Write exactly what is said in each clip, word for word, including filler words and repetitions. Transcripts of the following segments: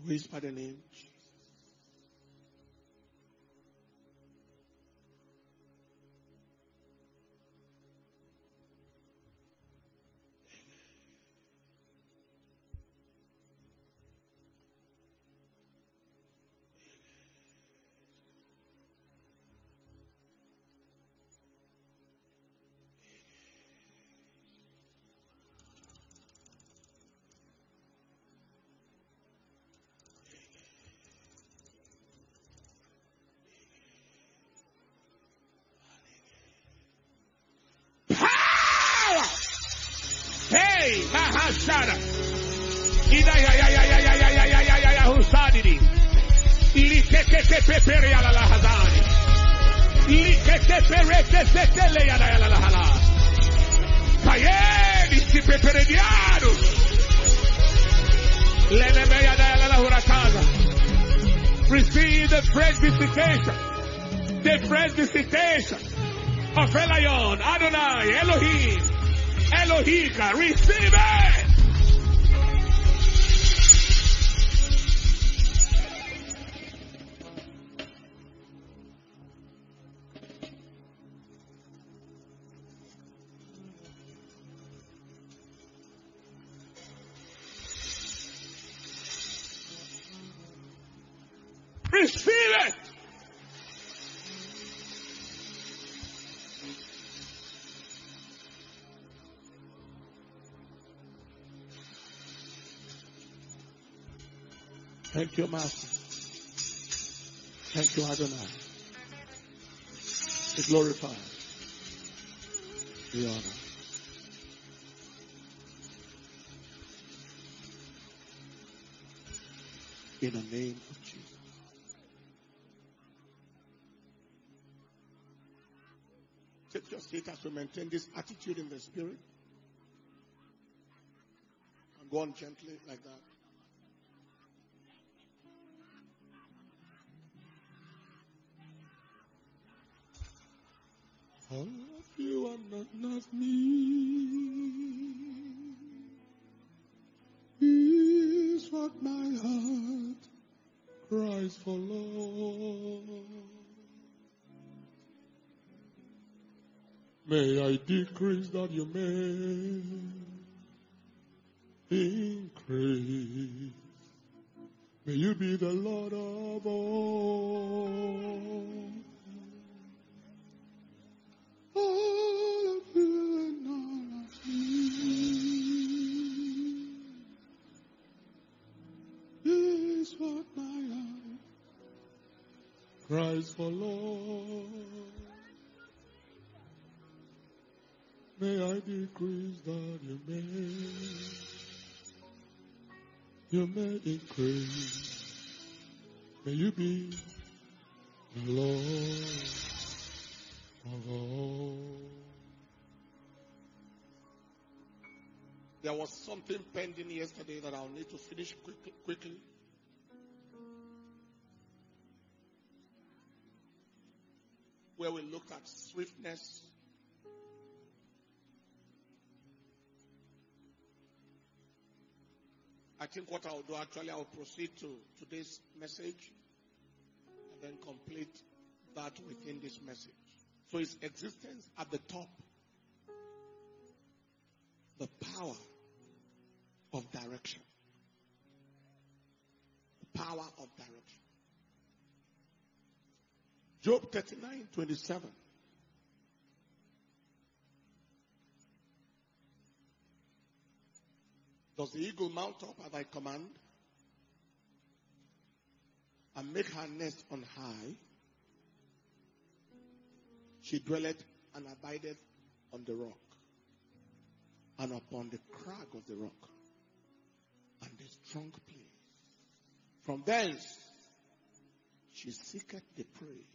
Whisper the name. Hey, Mahashara. Ida ya ya ya ya ya ya ya ya ya ya ya Husadidi. Likete pepere ya la la hazani. Likete perete sekele ya la ya la la hala. Kayedi si pepere diado. Leneme ya la ya la la hurakaza. Receive the fresh visitation. The fresh visitation of Elion, Adonai, Elohim. Elohika, receive it. Receive it. Thank you, Master. Thank you, Adonai. Be glorified. Be honored. In the name of Jesus. Take your seat as we maintain this attitude in the spirit. And go on gently like that. All of you are not, not me. Is what my heart cries for, Lord. May I decrease that you may increase. May you be the Lord of all. All of you and all of me is what my heart cries for, Lord. May I decrease that you may, you may increase. May you be the Lord of all. There was something pending yesterday that I'll need to finish quickly. quickly. Where we looked at swiftness. I think what I'll do actually, I'll proceed to today's message and then complete that within this message. So its existence at the top, the power of direction. The power of direction. Job thirty-nine twenty-seven. Does the eagle mount up at thy command and make her nest on high? She dwelleth and abideth on the rock, and upon the crag of the rock, and the strong place. From thence she seeketh the prey,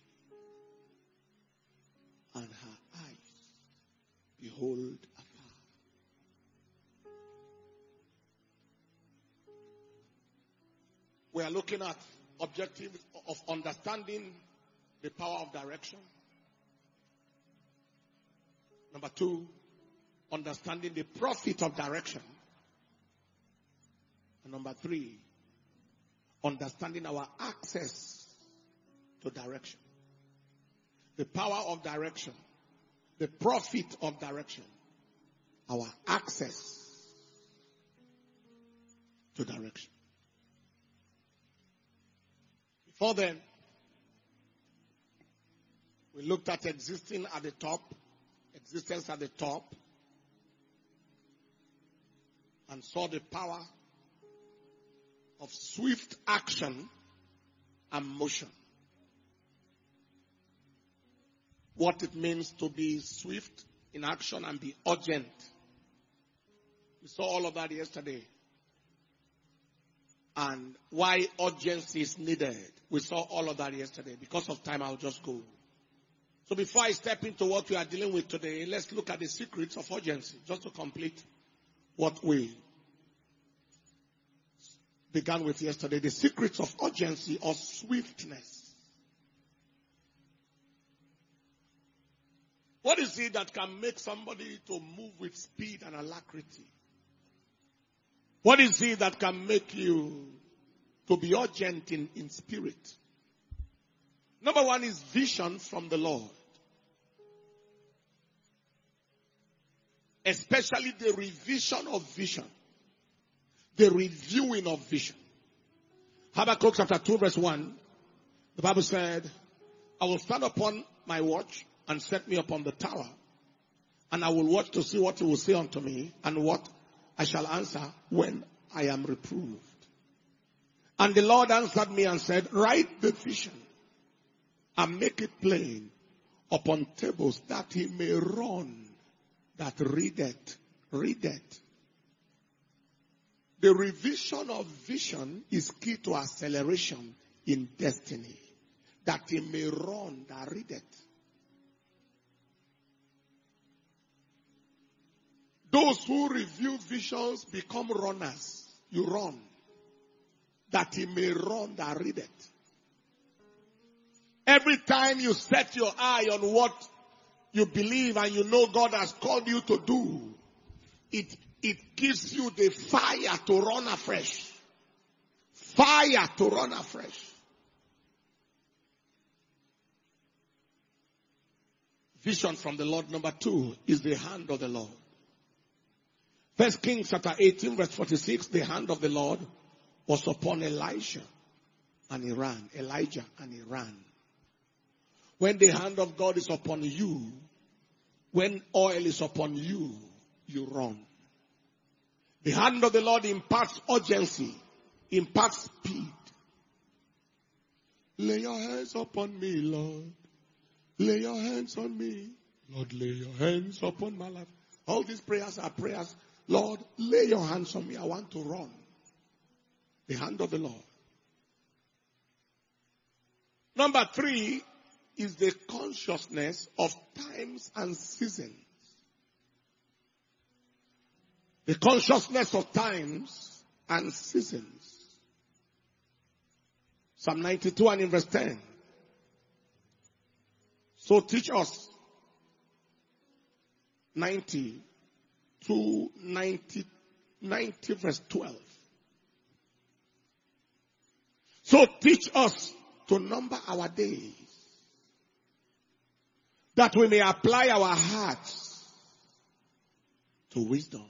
and her eyes behold afar. We are looking at objectives of understanding the power of direction. Number two, understanding the profit of direction. And number three, understanding our access to direction. The power of direction. The profit of direction. Our access to direction. Before then, we looked at existing at the top, existence at the top, and saw the power of swift action and motion. What it means to be swift in action and be urgent. We saw all of that yesterday. And why urgency is needed. We saw all of that yesterday. Because of time, I'll just go. So before I step into what we are dealing with today, let's look at the secrets of urgency, just to complete what we began with yesterday. The secrets of urgency or swiftness. What is it that can make somebody to move with speed and alacrity? What is it that can make you to be urgent in, in spirit? Number one is vision from the Lord. Especially the revision of vision. The reviewing of vision. Habakkuk chapter two verse one. The Bible said, I will stand upon my watch and set me upon the tower. And I will watch to see what he will say unto me and what I shall answer when I am reproved. And the Lord answered me and said, write the vision and make it plain upon tables that he may run that readeth, readeth. The revision of vision is key to acceleration in destiny. That he may run that readeth. Those who review visions become runners. You run. That he may run that readeth. Every time you set your eye on what you believe and you know God has called you to do, it, it gives you the fire to run afresh. Fire to run afresh. Vision from the Lord. Number two is the hand of the Lord. First Kings chapter eighteen verse forty-six, the hand of the Lord was upon Elisha and he ran. Elijah and he ran. When the hand of God is upon you, when oil is upon you, you run. The hand of the Lord imparts urgency, imparts speed. Lay your hands upon me, Lord. Lay your hands on me. Lord, lay your hands upon my life. All these prayers are prayers. Lord, lay your hands on me. I want to run. The hand of the Lord. Number three is the consciousness of times and seasons. The consciousness of times and seasons. Psalm ninety-two and in verse ten. So teach us. ninety to ninety, ninety verse twelve. So teach us to number our days, that we may apply our hearts to wisdom.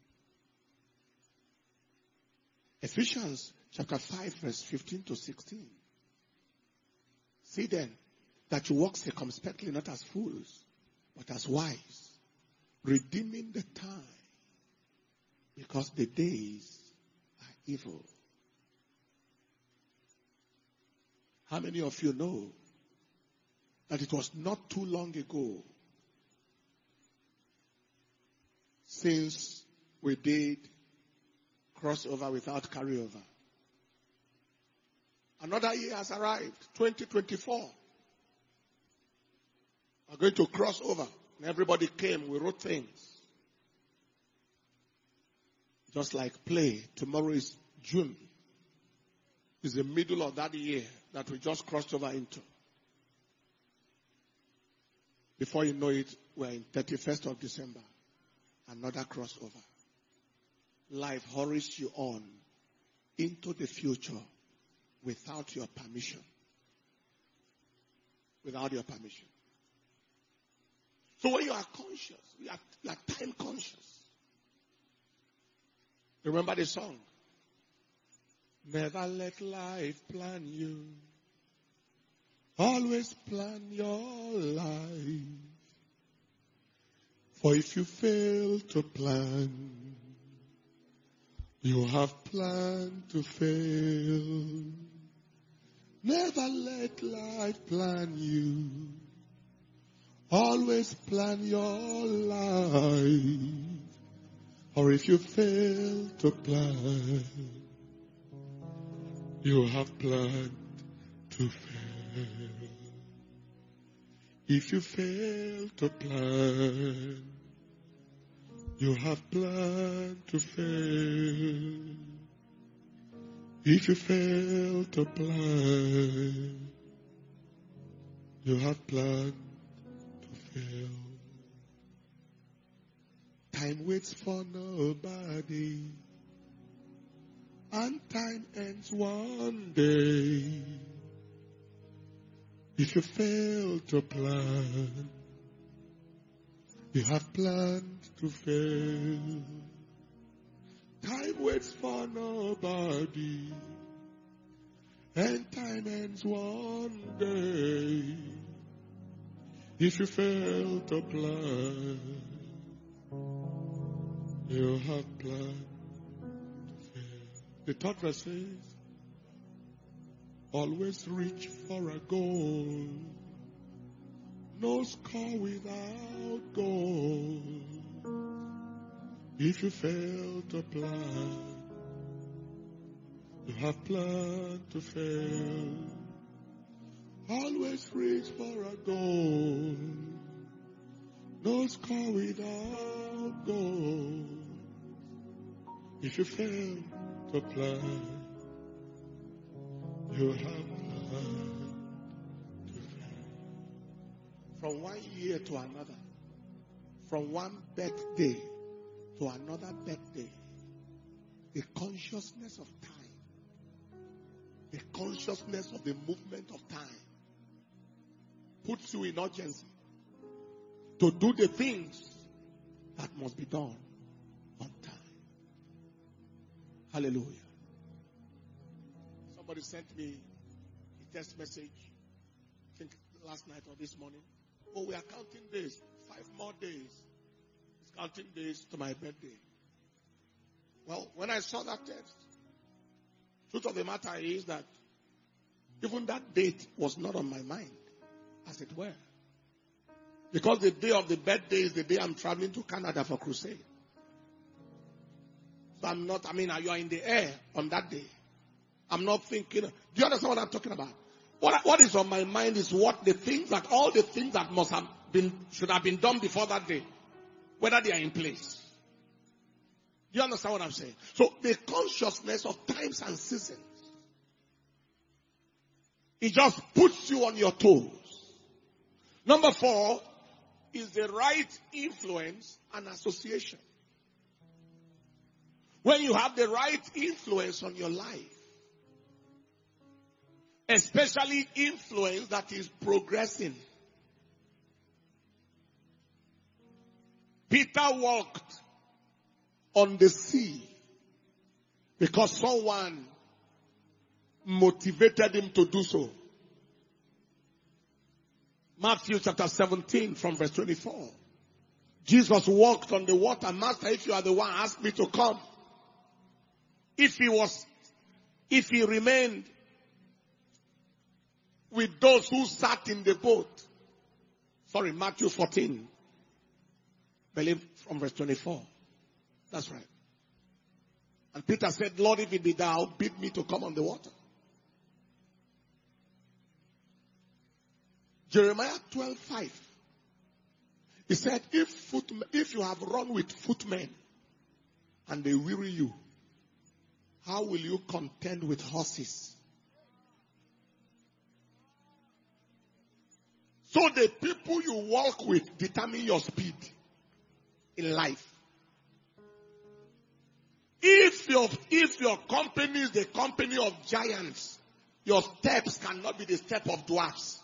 Ephesians chapter five verse fifteen to sixteen. See then that you walk circumspectly, not as fools, but as wise, redeeming the time, because the days are evil. How many of you know that it was not too long ago since we did crossover without carryover? Another year has arrived, twenty twenty-four. We're going to cross over. And everybody came, we wrote things. Just like play, tomorrow is June. It's the middle of that year that we just crossed over into. Before you know it, we're in thirty-first of December. Another crossover. Life hurries you on into the future without your permission. Without your permission. So when you are conscious, you are, you are time conscious. Remember the song? Never let life plan you. Always plan your life. For if you fail to plan, you have planned to fail. Never let life plan you. Always plan your life. Or if you fail to plan, you have planned to fail. If you fail to plan, you have planned to fail. If you fail to plan, you have planned to fail. Time waits for nobody, and time ends one day. If you fail to plan, you have planned to fail. Time waits for nobody, and time ends one day. If you fail to plan, you have planned to fail. The third verse says, always reach for a goal. No score without goal. If you fail to plan, you have planned to fail. Always reach for a goal. No score without goal. If you fail to plan, you have planned to fail. From one year to another, from one birthday to another birthday, the consciousness of time, the consciousness of the movement of time puts you in urgency to do the things that must be done on time. Hallelujah. Somebody sent me a text message, I think last night or this morning. Oh, we are counting days, five more days. It's counting days to my birthday. Well, when I saw that text, truth of the matter is that even that date was not on my mind, as it were. Because the day of the birthday is the day I'm traveling to Canada for crusade. So I'm not, I mean, you are in the air on that day. I'm not thinking, do you understand what I'm talking about? What, what is on my mind is what the things that, all the things that must have been, should have been done before that day, whether they are in place. Do you understand what I'm saying? So the consciousness of times and seasons, it just puts you on your toes. Number four is the right influence and association. When you have the right influence on your life, especially influence that is progressing. Peter walked on the sea because someone motivated him to do so. Matthew chapter seventeen from verse twenty-four. Jesus walked on the water. Master, if you are the one, ask me to come. If he was, if he remained with those who sat in the boat. Sorry, Matthew fourteen. Believe from verse twenty-four. That's right. And Peter said, Lord, if it be thou, bid me to come on the water. Jeremiah twelve five. He said, if foot, if you have run with footmen and they weary you, how will you contend with horses? So the people you walk with determine your speed in life. If your, if your company is the company of giants, Your steps cannot be the step of dwarfs.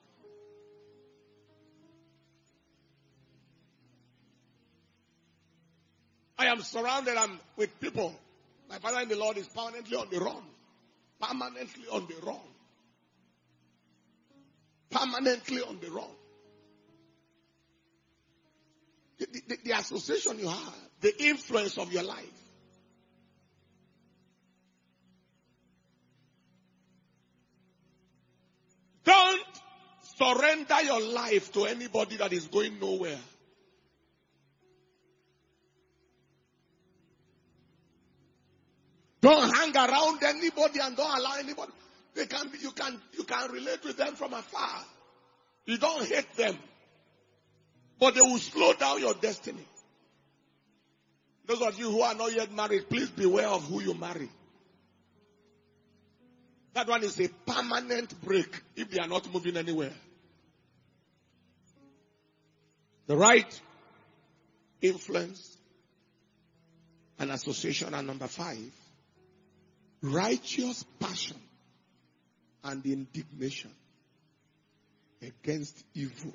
I am surrounded with people. My father in the Lord is permanently on the run. Permanently on the run. Permanently on the run. The, the, the association you have, the influence of your life. Don't surrender your life to anybody that is going nowhere. Don't hang around anybody and don't allow anybody. They can be, you can you can relate with them from afar. You don't hate them. But they will slow down your destiny. Those of you who are not yet married, please beware of who you marry. That one is a permanent break if they are not moving anywhere. The right influence and association are number five. Righteous passion and indignation against evil.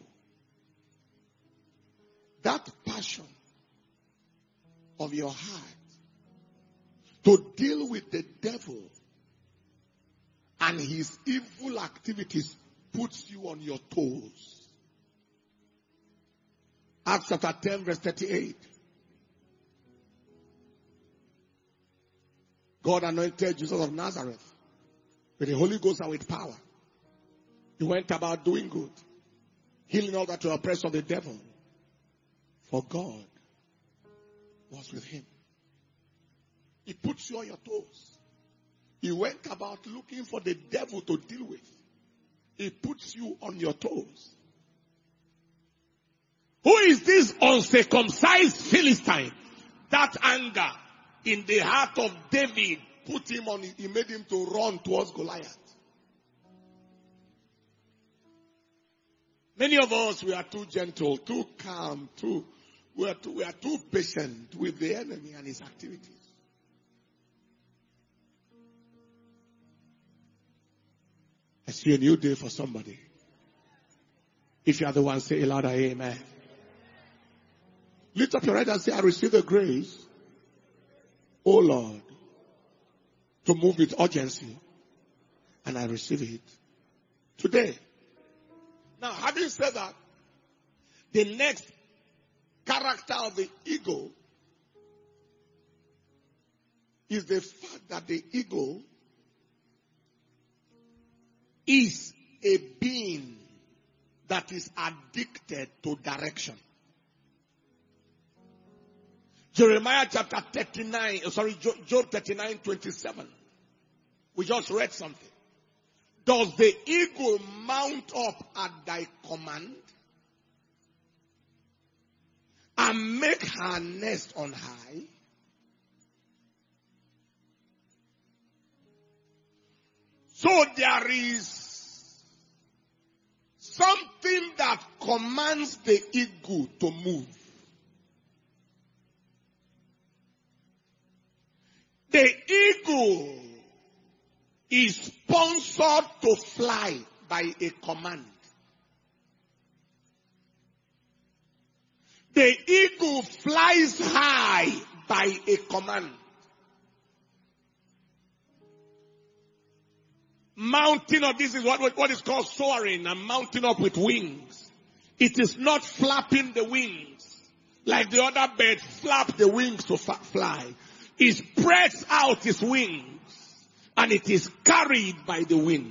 That passion of your heart to deal with the devil and his evil activities puts you on your toes. Acts chapter ten verse thirty-eight. God anointed Jesus of Nazareth with the Holy Ghost and with power. He went about doing good, healing all that were oppressed of the devil. For God was with him. He puts you on your toes. He went about looking for the devil to deal with. He puts you on your toes. Who is this uncircumcised Philistine? That anger in the heart of David put him on, he made him to run towards Goliath. Many of us, we are too gentle, too calm, too, we are too, we are too patient with the enemy and his activities. I see a new day for somebody. If you are the one, say a louder amen. Lift up your right and say, I receive the grace, oh Lord, to move with urgency. And I receive it today. Now, having said that, the next character of the ego is the fact that the ego is a being that is addicted to direction. Jeremiah chapter thirty-nine, sorry, Job thirty-nine, twenty-seven. We just read something. Does the eagle mount up at thy command and make her nest on high? So there is something that commands the eagle to move. The eagle is sponsored to fly by a command. The eagle flies high by a command. Mounting up, this is what, what is called soaring and mounting up with wings. It is not flapping the wings like the other birds flap the wings to fly. It spreads out its wings and it is carried by the wind.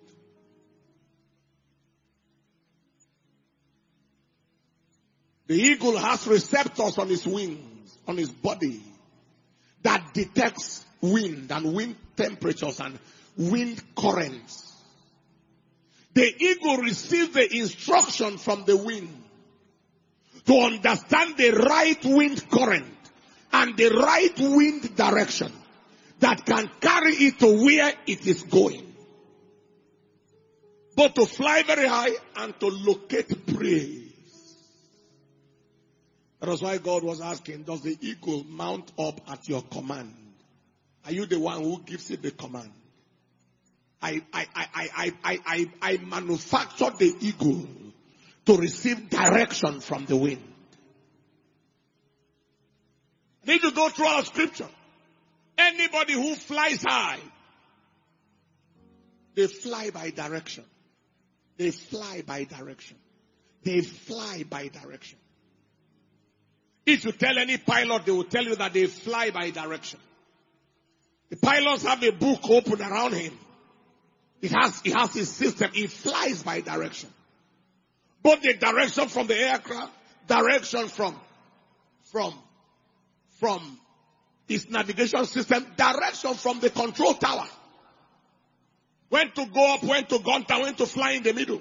The eagle has receptors on his wings, on his body, that detects wind and wind temperatures and wind currents. The eagle receives the instruction from the wind to understand the right wind current and the right wind direction that can carry it to where it is going. But to fly very high and to locate prey. That was why God was asking, does the eagle mount up at your command? Are you the one who gives it the command? I, I, I, I, I, I, I manufactured the eagle to receive direction from the wind. I need to go through our scripture. Anybody who flies high, they fly by direction. They fly by direction. They fly by direction. If you tell any pilot, they will tell you that they fly by direction. The pilots have a book open around him. It has, it has his system. He flies by direction. Both the direction from the aircraft, direction from, from, from his navigation system, direction from the control tower. When to go up, when to go down, when to fly in the middle.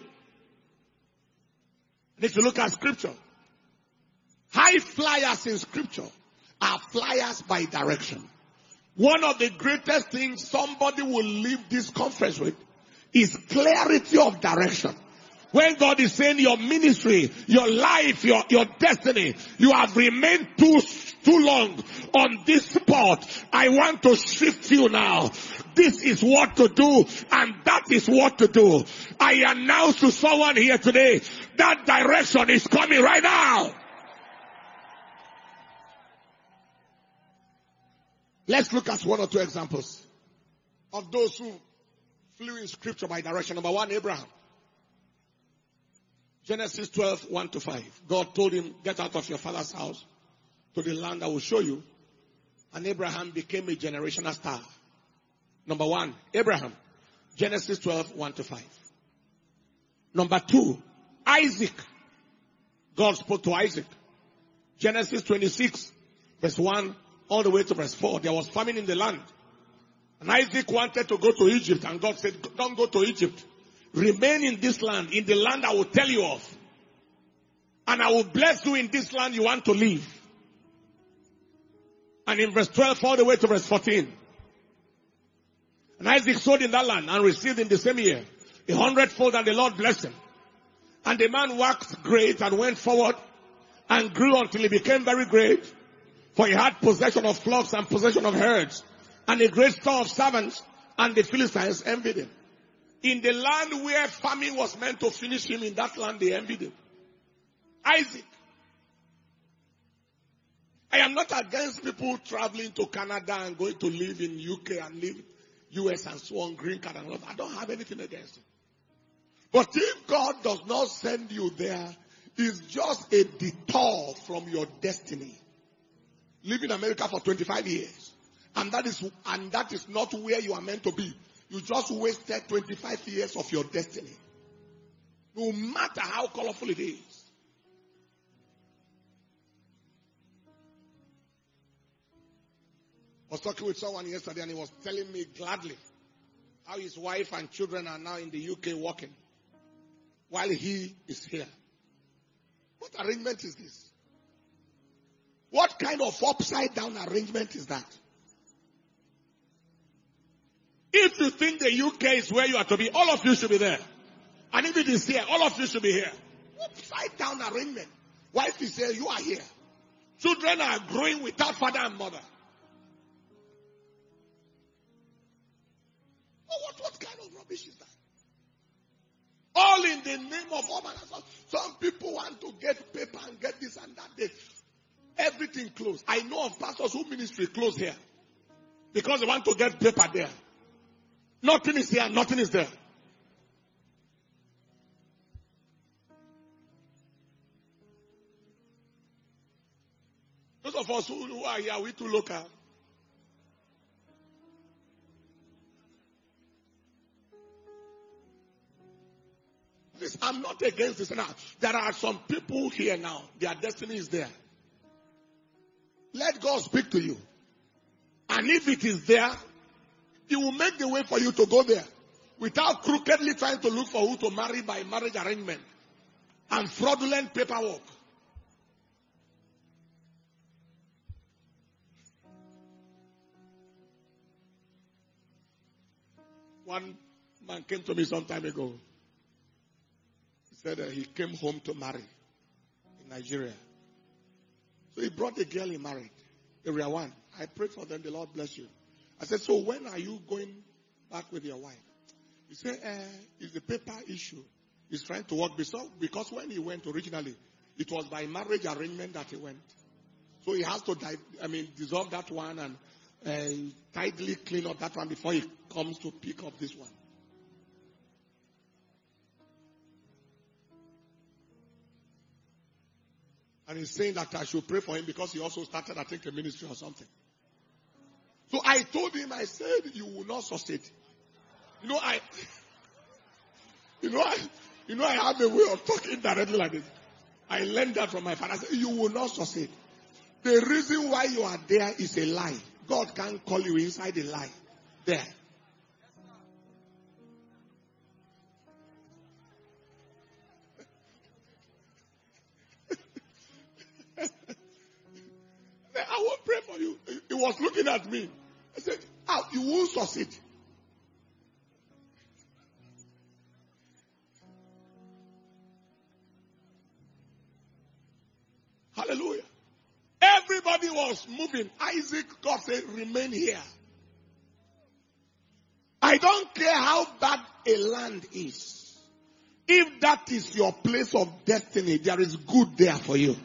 And if you look at scripture, high flyers in scripture are flyers by direction. One of the greatest things somebody will leave this conference with is clarity of direction. When God is saying your ministry, your life, your, your destiny, you have remained too, too long on this spot. I want to shift you now. This is what to do, and that is what to do. I announce to someone here today, that direction is coming right now. Let's look at one or two examples of those who flew in scripture by direction. Number one, Abraham. Genesis twelve, one to five. God told him, get out of your father's house to the land I will show you. And Abraham became a generational star. Number one, Abraham. Genesis twelve, one to five. Number two, Isaac. God spoke to Isaac. Genesis twenty-six, verse one, all the way to verse four. There was famine in the land. And Isaac wanted to go to Egypt. And God said, don't go to Egypt. Remain in this land, in the land I will tell you of. And I will bless you in this land you want to live. And in verse twelve all the way to verse fourteen. And Isaac sowed in that land and received in the same year a hundredfold, and the Lord blessed him. And the man waxed great and went forward and grew until he became very great. For he had possession of flocks and possession of herds and a great store of servants, and the Philistines envied him. In the land where famine was meant to finish him, in that land they envied him. Isaac. I am not against people traveling to Canada and going to live in U K and live U S and so on, green card and all that. I don't have anything against it. But if God does not send you there, it's just a detour from your destiny. Live in America for twenty-five years. And that is, and that is not where you are meant to be. You just wasted twenty-five years of your destiny. No matter how colorful it is. I was talking with someone yesterday and he was telling me gladly how his wife and children are now in the U K working while he is here. What arrangement is this? What kind of upside down arrangement is that? If you think the U K is where you are to be, all of you should be there. And if it is here, all of you should be here. Upside down arrangement. Wife is here, you are here. Children are growing without father and mother. Oh, what, what kind of rubbish is that? All in the name of woman. Some people want to get paper and get this and that. They, everything closed. I know of pastors whose ministry closed here because they want to get paper there. Nothing is here, nothing is there. Those of us who, who are here, we too local. This, I'm not against this now. There are some people here now, their destiny is there. Let God speak to you. And if it is there, He will make the way for you to go there without crookedly trying to look for who to marry by marriage arrangement and fraudulent paperwork. One man came to me some time ago. He said uh, he came home to marry in Nigeria. So he brought the girl he married, area one. I prayed for them, the Lord bless you. I said, so when are you going back with your wife? He said, uh, it's a paper issue. He's trying to work because, because when he went originally, it was by marriage arrangement that he went. So he has to, I mean, dissolve that one and uh, tidily clean up that one before he comes to pick up this one. And he's saying that I should pray for him because he also started, I think, a ministry or something. So I told him, I said, you will not succeed. You know, I, you know, I, you know, I have a way of talking directly like this. I learned that from my father. I said, you will not succeed. The reason why you are there is a lie. God can't call you inside a lie. There. I won't pray for you. He was looking at me. I said, oh, you won't succeed. Hallelujah. Everybody was moving. Isaac, God said, remain here. I don't care how bad a land is. If that is your place of destiny, there is good there for you.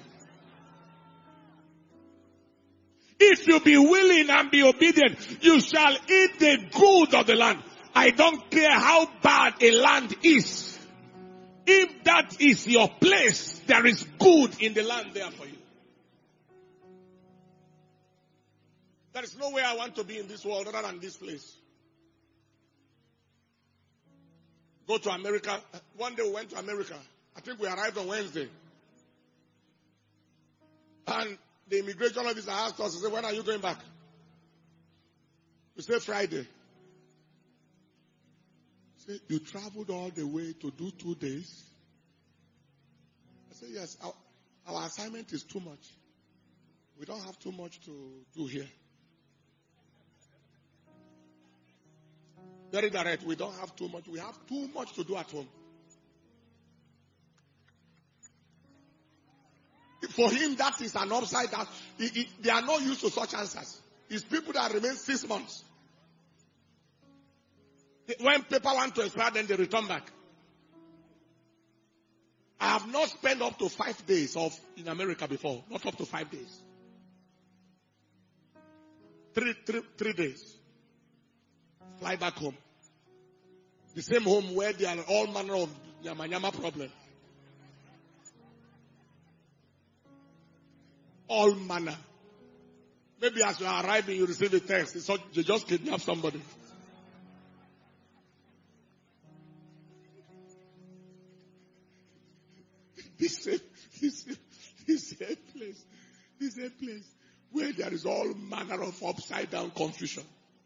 If you be willing and be obedient, you shall eat the good of the land. I don't care how bad a land is. If that is your place, there is good in the land there for you. There is no way I want to be in this world other than this place. Go to America. One day we went to America. I think we arrived on Wednesday. And the immigration officer asked us, he said, when are you going back? We said Friday. He said, you traveled all the way to do two days? I said, yes, our, our assignment is too much. We don't have too much to do here. Very direct, we don't have too much. We have too much to do at home. For him, that is an upside down. He, he, they are not used to such answers. It's people that remain six months. When people want to expire, then they return back. I have not spent up to five days of in America before. Not up to five days. Three, three, three days. Fly back home. The same home where there are all manner of yama yama problems. All manner. Maybe as you are arriving, you receive a text. It's not, you just kidnap somebody. This same, this same, this same place, this same place where there is all manner of upside down confusion.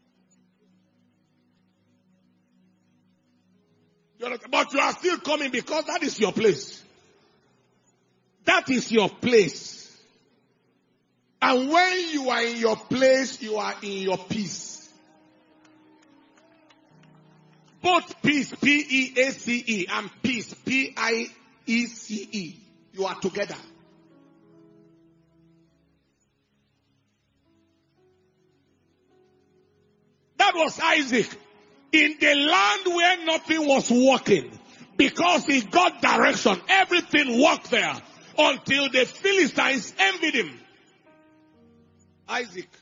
But you are still coming because that is your place. That is your place. And when you are in your place, you are in your peace. Both peace, P E A C E, and peace, P I E C E. You are together. That was Isaac. In the land where nothing was working. Because he got direction. Everything worked there. Until the Philistines envied him. Isaac.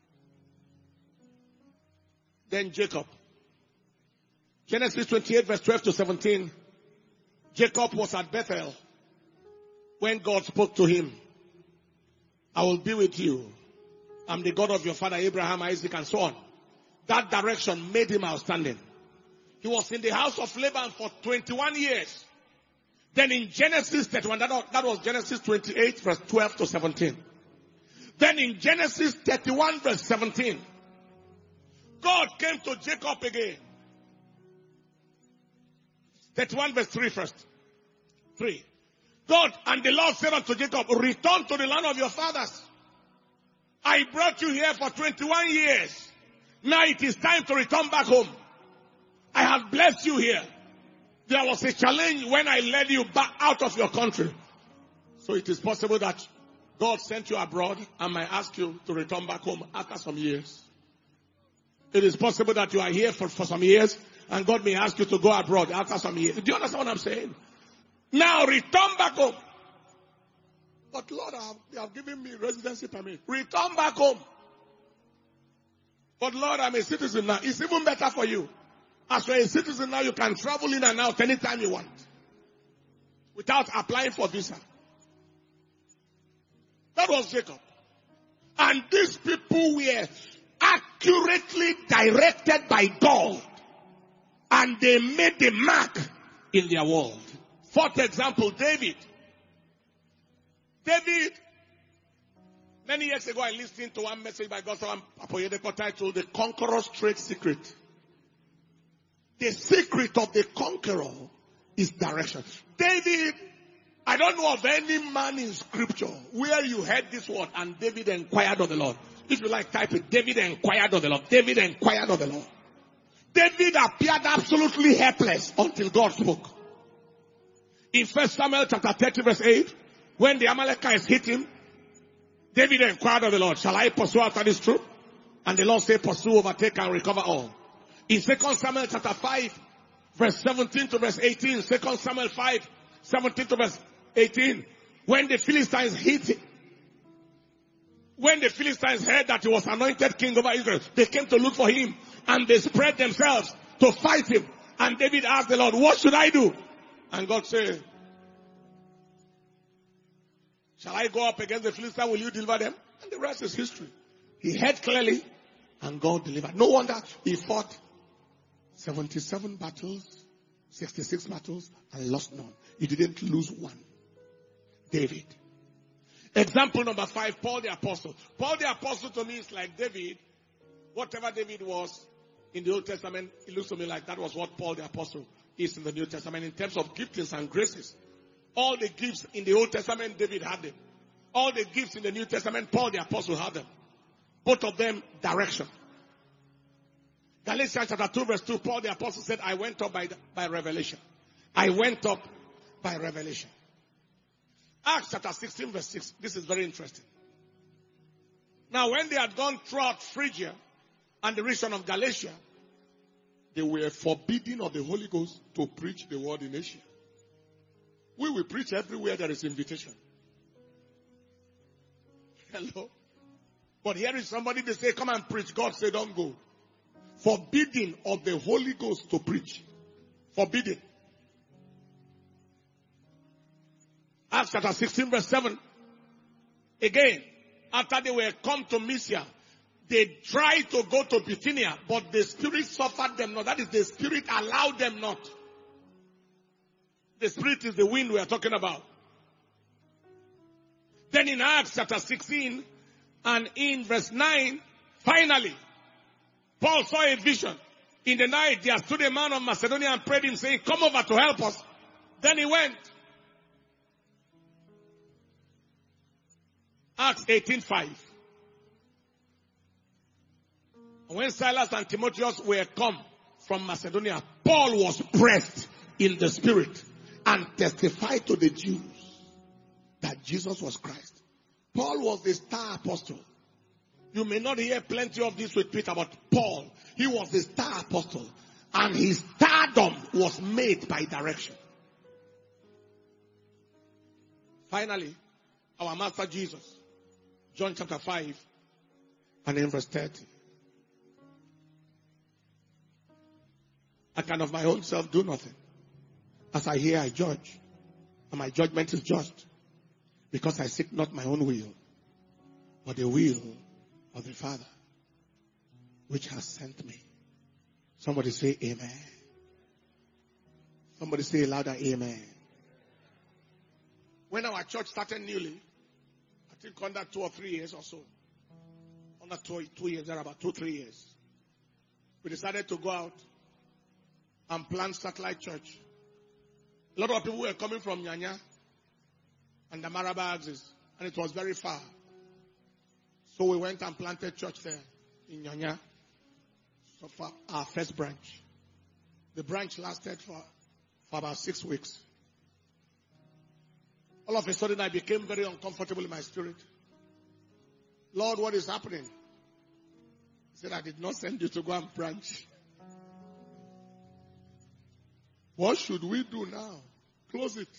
Then Jacob. Genesis twenty-eight verse twelve to seventeen. Jacob was at Bethel. When God spoke to him. I will be with you. I'm the God of your father Abraham, Isaac, and so on. That direction made him outstanding. He was in the house of Laban for twenty-one years. Then in Genesis thirty-one, that, that was Genesis twenty-eight verse twelve to seventeen. Then in Genesis thirty-one verse seventeen, God came to Jacob again. thirty-one verse three first. three. God and the Lord said unto Jacob, return to the land of your fathers. I brought you here for twenty-one years. Now it is time to return back home. I have blessed you here. There was a challenge when I led you back out of your country. So it is possible that God sent you abroad and might ask you to return back home after some years. It is possible that you are here for, for some years and God may ask you to go abroad after some years. Do you understand what I'm saying? Now return back home. But Lord, I have, they have given me residency permit. Return back home. But Lord, I'm a citizen now. It's even better for you. As you're a citizen now, you can travel in and out anytime you want. Without applying for visa. That was Jacob. And these people were accurately directed by God. And they made the mark in their world. Fourth example, David. David, many years ago I listened to one message by Gostam Apoyedeko titled The Conqueror's Trade Secret. The secret of the conqueror is direction. David, I don't know of any man in scripture where you heard this word and David inquired of the Lord. If you like, type it. David inquired of the Lord. David inquired of the Lord. David appeared absolutely helpless until God spoke. In First Samuel chapter thirty verse eight, when the Amalekites hit him, David inquired of the Lord, shall I pursue after this troop? And the Lord said, pursue, overtake, and recover all. In Second Samuel chapter five, verse seventeen to verse eighteen, Second Samuel five, seventeen to verse eighteen, when the Philistines hit him, when the Philistines heard that he was anointed king over Israel, they came to look for him, and they spread themselves to fight him. And David asked the Lord, what should I do? And God said, shall I go up against the Philistines? Will you deliver them? And the rest is history. He heard clearly, and God delivered. No wonder he fought seventy-seven battles, sixty-six battles, and lost none. He didn't lose one. David. Example number five, Paul the Apostle. Paul the Apostle to me is like David. Whatever David was in the Old Testament, it looks to me like that was what Paul the Apostle is in the New Testament in terms of giftings and graces. All the gifts in the Old Testament, David had them. All the gifts in the New Testament, Paul the Apostle had them. Both of them, direction. Galatians chapter two verse two, Paul the Apostle said, I went up by, by revelation. I went up by revelation. Acts chapter sixteen verse six, this is very interesting. Now when they had gone throughout Phrygia and the region of Galatia, they were forbidden of the Holy Ghost to preach the word in Asia. We will preach everywhere there is invitation. Hello? But here is somebody, they say, come and preach. God said, don't go. Forbidden of the Holy Ghost to preach. Forbidden. Acts chapter sixteen verse seven. Again, after they were come to Mysia, they tried to go to Bithynia, but the Spirit suffered them not. That is, the Spirit allowed them not. The Spirit is the wind we are talking about. Then in Acts chapter sixteen and in verse nine, finally, Paul saw a vision. In the night, there stood a man of Macedonia and prayed him, saying, come over to help us. Then he went. Acts eighteen five. When Silas and Timotheus were come from Macedonia, Paul was pressed in the Spirit and testified to the Jews that Jesus was Christ. Paul was the star apostle. You may not hear plenty of this with Peter, but Paul, he was the star apostle. And his stardom was made by direction. Finally, our Master Jesus, John chapter five and in verse thirty. I can of my own self do nothing. As I hear, I judge. And my judgment is just. Because I seek not my own will, but the will of the Father, which has sent me. Somebody say amen. Somebody say louder amen. When our church started newly, I think under two or three years or so, under two, two years, there about two, three years, we decided to go out and plant satellite church. A lot of people were coming from Nyanya and the Maraba axis, and it was very far. So we went and planted church there in Nyanya. So for our first branch. The branch lasted for, for about six weeks. All of a sudden I became very uncomfortable in my spirit. Lord, what is happening? He said, I did not send you to go and branch. What should we do now? Close it.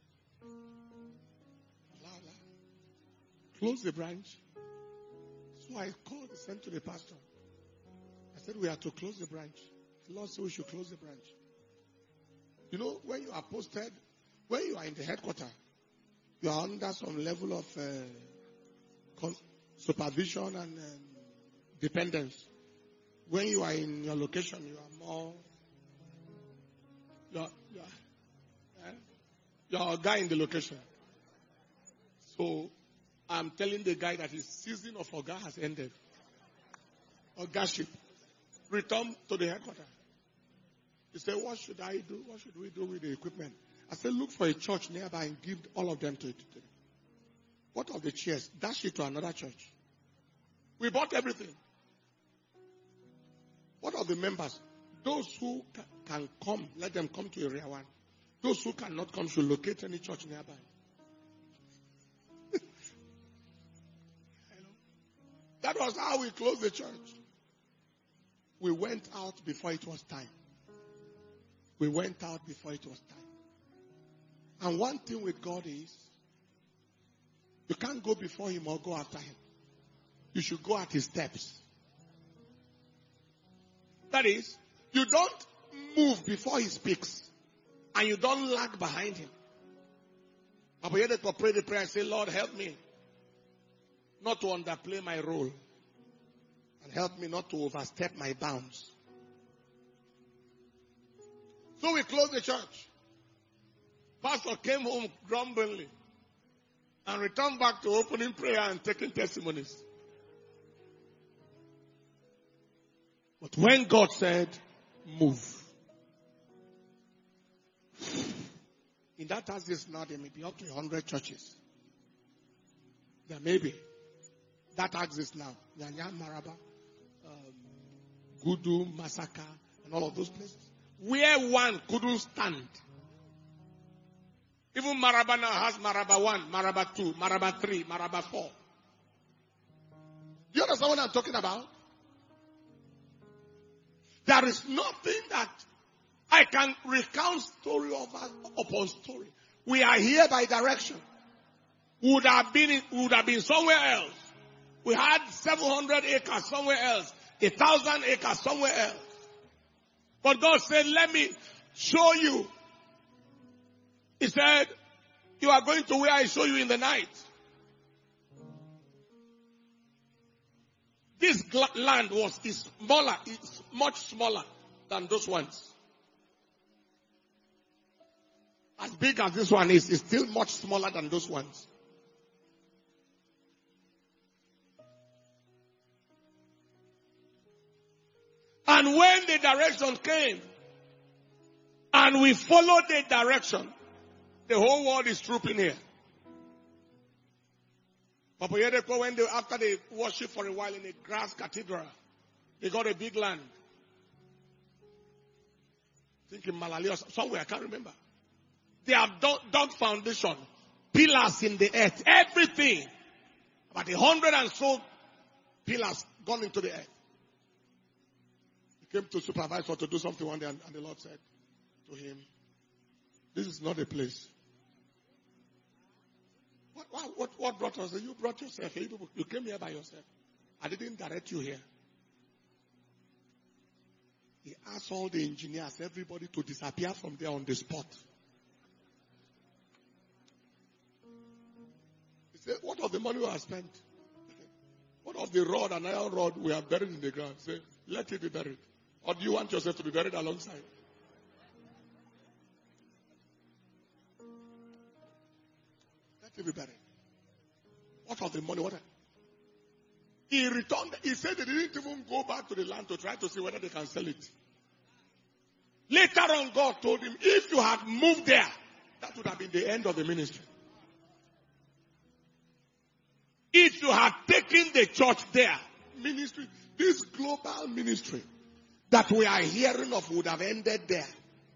Close the branch. So I called, sent to the pastor. I said, we have to close the branch. The Lord said we should close the branch. You know, when you are posted, when you are in the headquarters, you are under some level of uh, con- supervision and um, dependence. When you are in your location, you are more, you are, you are, eh? you are a guy in the location. So, I'm telling the guy that his season of Oga has ended. Ogaship. Return to the headquarters. He said, what should I do? What should we do with the equipment? I said, look for a church nearby and give all of them to it. What of the chairs? Dash it to another church. We bought everything. What of the members? Those who ca- can come, let them come to Area one. Those who cannot come should locate any church nearby. That was how we closed the church. We went out before it was time. We went out before it was time. And one thing with God is, you can't go before Him or go after Him. You should go at His steps. That is, you don't move before He speaks. And you don't lag behind Him. Papa Yedepo pray the prayer and say, Lord, help me not to underplay my role. And help me not to overstep my bounds. So we closed the church. Pastor came home grumblingly. And returned back to opening prayer and taking testimonies. But when God said, move. In that axis now, there may be up to one hundred churches. There may be. That axis now. Nyanya, Maraba, um, Gudu, Masaka, and all of those places. Where one couldn't stand. Even Maraba now has Maraba one, Maraba two, Maraba three, Maraba four. Do you understand what I'm talking about? There is nothing that I can recount story over, upon story. We are here by direction. We would have been, we would have been somewhere else. We had seven hundred acres somewhere else. A thousand acres somewhere else. But God said, let me show you. He said, you are going to where I show you in the night. This land was is smaller, it's much smaller than those ones. As big as this one is, it's still much smaller than those ones. And when the direction came, and we followed the direction, the whole world is trooping here. Papa Yedeko, when they, after they worship for a while in a grass cathedral, they got a big land. I think in Malali or somewhere, I can't remember. They have dug, dug foundation, pillars in the earth, everything. About a hundred and so pillars gone into the earth. He came to supervisor to do something one day, and, and the Lord said to him, this is not a place. What, what, what, what brought us? You brought yourself here. You came here by yourself. I didn't direct you here. He asked all the engineers, everybody, to disappear from there on the spot. He said, what of the money we have spent? What of the rod and iron rod we have buried in the ground? Say, let it be buried. Or do you want yourself to be buried alongside? Let it be buried. What of the money? What? He returned. He said they didn't even go back to the land to try to see whether they can sell it. Later on, God told him, if you had moved there, that would have been the end of the ministry. If you had taken the church there, ministry, this global ministry that we are hearing of would have ended there.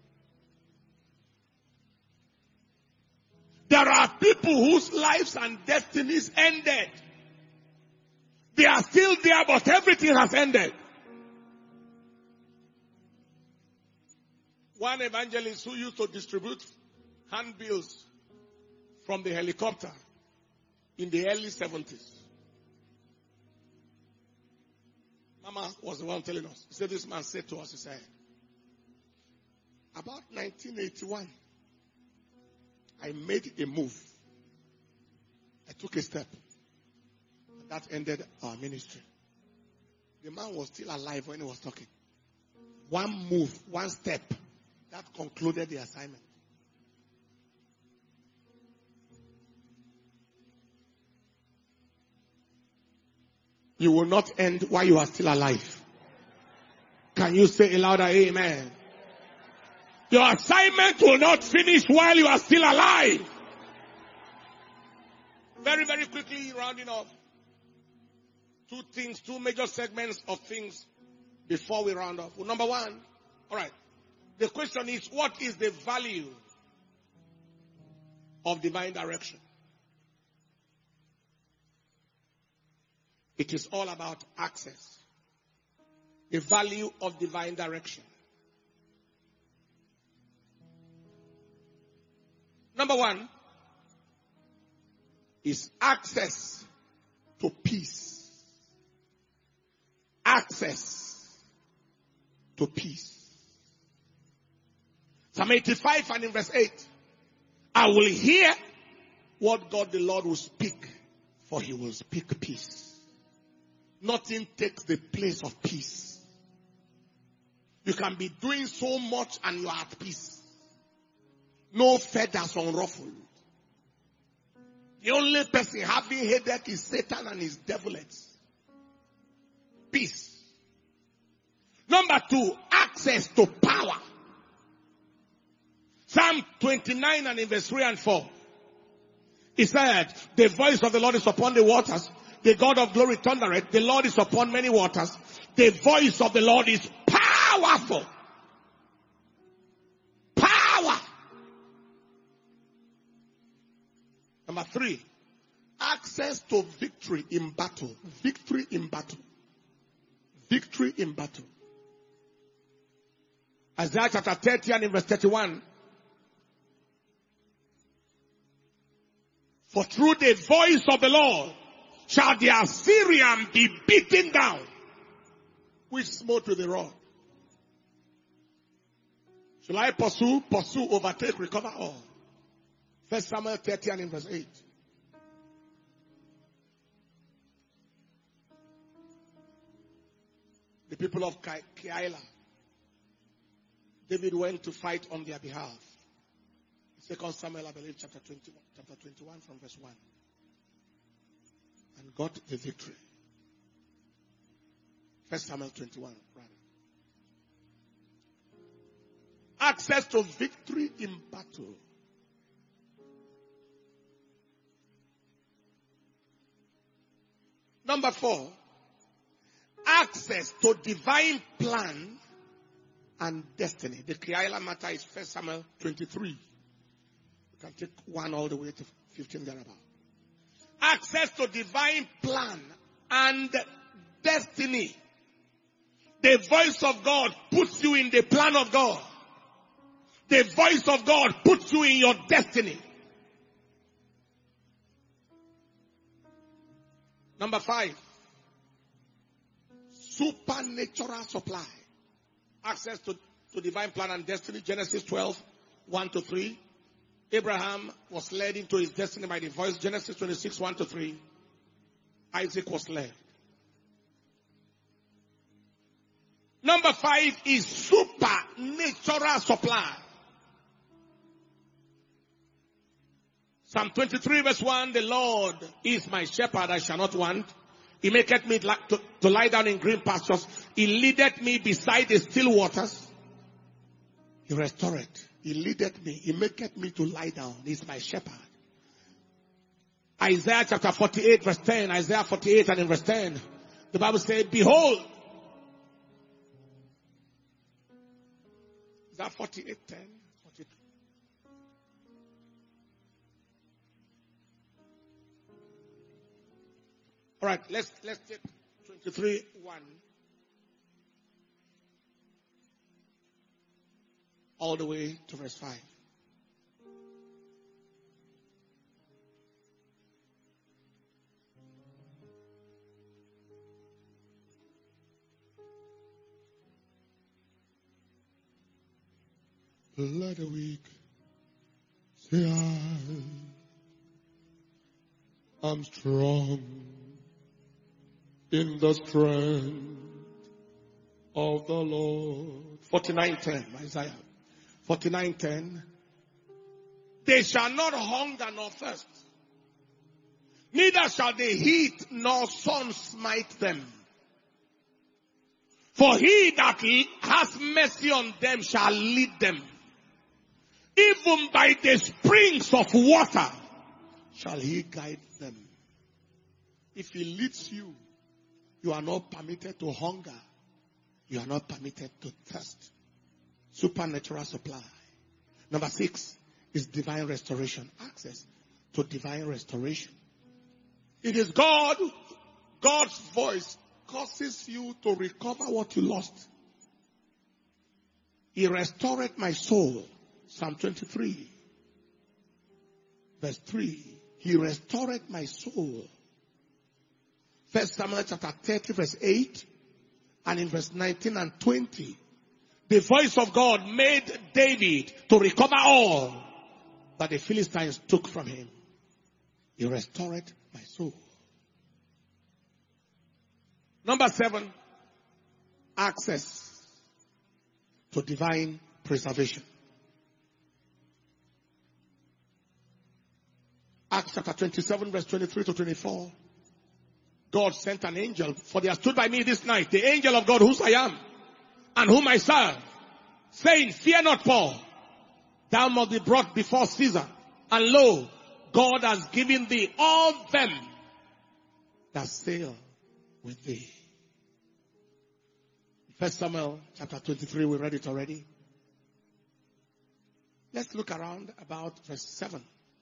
There are people whose lives and destinies ended. They are still there, but everything has ended. One evangelist who used to distribute handbills from the helicopter in the early seventies. Mama was the one telling us. He said, this man said to us, he said, about nineteen eighty-one, I made a move. I took a step. And that ended our ministry. The man was still alive when he was talking. One move, one step, that concluded the assignment. You will not end while you are still alive. Can you say a louder amen? Your assignment will not finish while you are still alive. Very, very quickly, rounding off. Two things, two major segments of things before we round off. Well, number one, all right. The question is, what is the value of divine direction? It is all about access. The value of divine direction. Number one is access to peace. Access to peace. Psalm eighty-five and in verse eight. I will hear what God the Lord will speak, for he will speak peace. Nothing takes the place of peace. You can be doing so much and you are at peace. No feathers unruffled. The only person having headache is Satan and his devils. Peace. Number two, access to power. Psalm twenty-nine and in verse three and four. He said, the voice of the Lord is upon the waters. The God of glory thundereth. The Lord is upon many waters. The voice of the Lord is powerful. Power. Number three, access to victory in battle. Victory in battle. Victory in battle. Isaiah chapter thirty and in verse thirty-one. For through the voice of the Lord shall the Assyrian be beaten down, which smote with the rod. Shall I pursue, pursue, overtake, recover all? First Samuel thirty and in verse eight. The people of Keilah, David went to fight on their behalf. Second Samuel, I believe, chapter twenty-one, chapter twenty-one from verse one. And got the victory. First Samuel twenty-one, rather. Access to victory in battle. Number four, access to divine plan and destiny. The Keilah matter is First Samuel twenty-three. You can take one all the way to fifteen thereabout. Access to divine plan and destiny. The voice of God puts you in the plan of God. The voice of God puts you in your destiny. Number five, supernatural supply. Access to, to divine plan and destiny. Genesis twelve, one to three. Abraham was led into his destiny by the voice. Genesis twenty-six, one to three. Isaac was led. Number five is supernatural supply. Psalm twenty-three verse one, the Lord is my shepherd, I shall not want. He maketh me to, to lie down in green pastures. He leadeth me beside the still waters. He restoreth. He leadeth me. He maketh me to lie down. He is my shepherd. Isaiah chapter forty-eight verse ten. Isaiah forty-eight and in verse ten. The Bible says, behold. Is that forty-eight ten? forty-two. All right, let's let's take twenty-three one. all the way to verse five. Let the weak say, I am strong in the strength of the Lord. forty-nine ten, Isaiah. forty-nine ten. They shall not hunger nor thirst, neither shall the heat nor sun smite them. For he that has mercy on them shall lead them. Even by the springs of water shall he guide them. If he leads you, you are not permitted to hunger. You are not permitted to thirst. Supernatural supply. Number six is divine restoration. Access to divine restoration. It is God, God's voice causes you to recover what you lost. He restored my soul. Psalm twenty-three, verse three. He restored my soul. First Samuel chapter thirty, verse eight. And in verse nineteen and twenty. The voice of God made David to recover all that the Philistines took from him. He restored my soul. Number seven, access to divine preservation. Acts chapter twenty-seven, verse twenty-three to twenty-four. God sent an angel, for they have stood by me this night, the angel of God whose I am, and whom I serve, saying, fear not, Paul, thou must be brought before Caesar. And lo, God has given thee all them that sail with thee. First Samuel chapter twenty-three, we read it already. Let's look around about verse seven.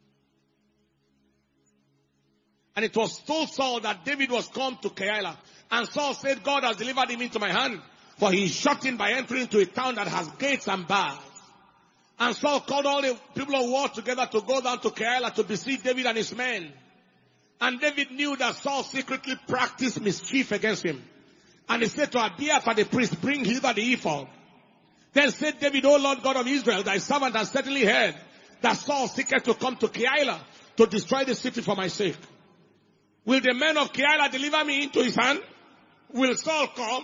And it was told Saul that David was come to Keilah. And Saul said, God has delivered him into my hand. For he is shut in by entering into a town that has gates and bars. And Saul called all the people of war together to go down to Keilah to besiege David and his men. And David knew that Saul secretly practiced mischief against him. And he said to Abiathar the priest, bring hither the ephod. Then said David, O Lord God of Israel, thy servant has certainly heard that Saul seeketh to come to Keilah to destroy the city for my sake. Will the men of Keilah deliver me into his hand? Will Saul come?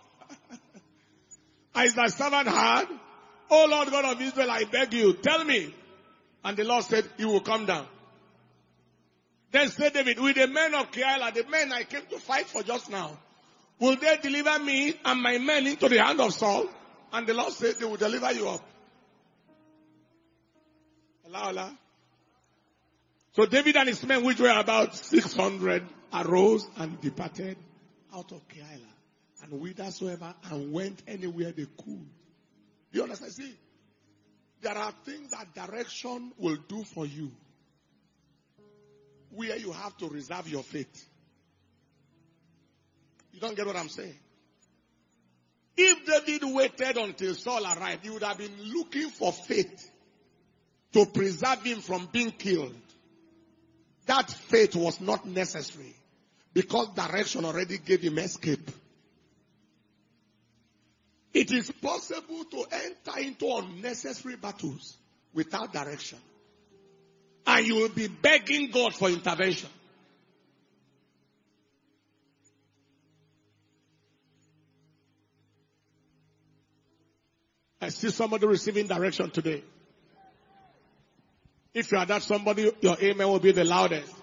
As thy servant heard, O Lord God of Israel, I beg you, tell me. And the Lord said, he will come down. Then said David, will the men of Keilah, the men I came to fight for just now, will they deliver me and my men into the hand of Saul? And the Lord said, they will deliver you up. Allah, Allah. So David and his men, which were about six hundred, arose and departed out of Keilah, and whithersoever, and went anywhere they could. You understand? See, there are things that direction will do for you, where you have to reserve your faith. You don't get what I'm saying? If David waited until Saul arrived, he would have been looking for faith to preserve him from being killed. That faith was not necessary because direction already gave him escape. It is possible to enter into unnecessary battles without direction. And you will be begging God for intervention. I see somebody receiving direction today. If you are that somebody, your amen will be the loudest.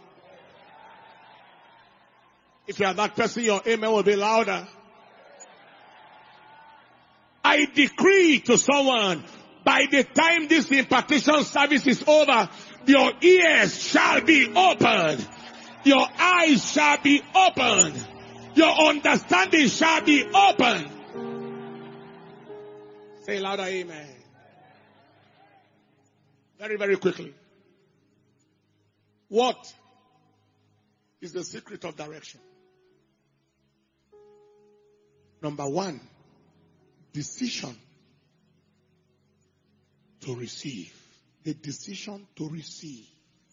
If you are that person, your amen will be louder. I decree to someone, by the time this impartation service is over, your ears shall be opened. Your eyes shall be opened. Your understanding shall be opened. Say louder, amen. Very, very quickly. What is the secret of direction? Number one, decision to receive. The decision to receive.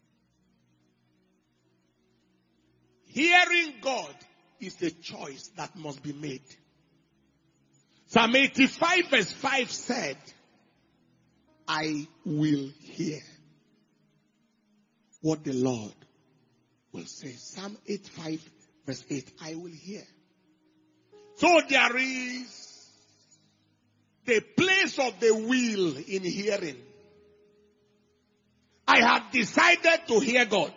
Hearing God is the choice that must be made. Psalm eighty-five verse five said, I will hear what the Lord will say. Psalm eighty-five verse eight, I will hear. So there is the place of the will in hearing. I have decided to hear God.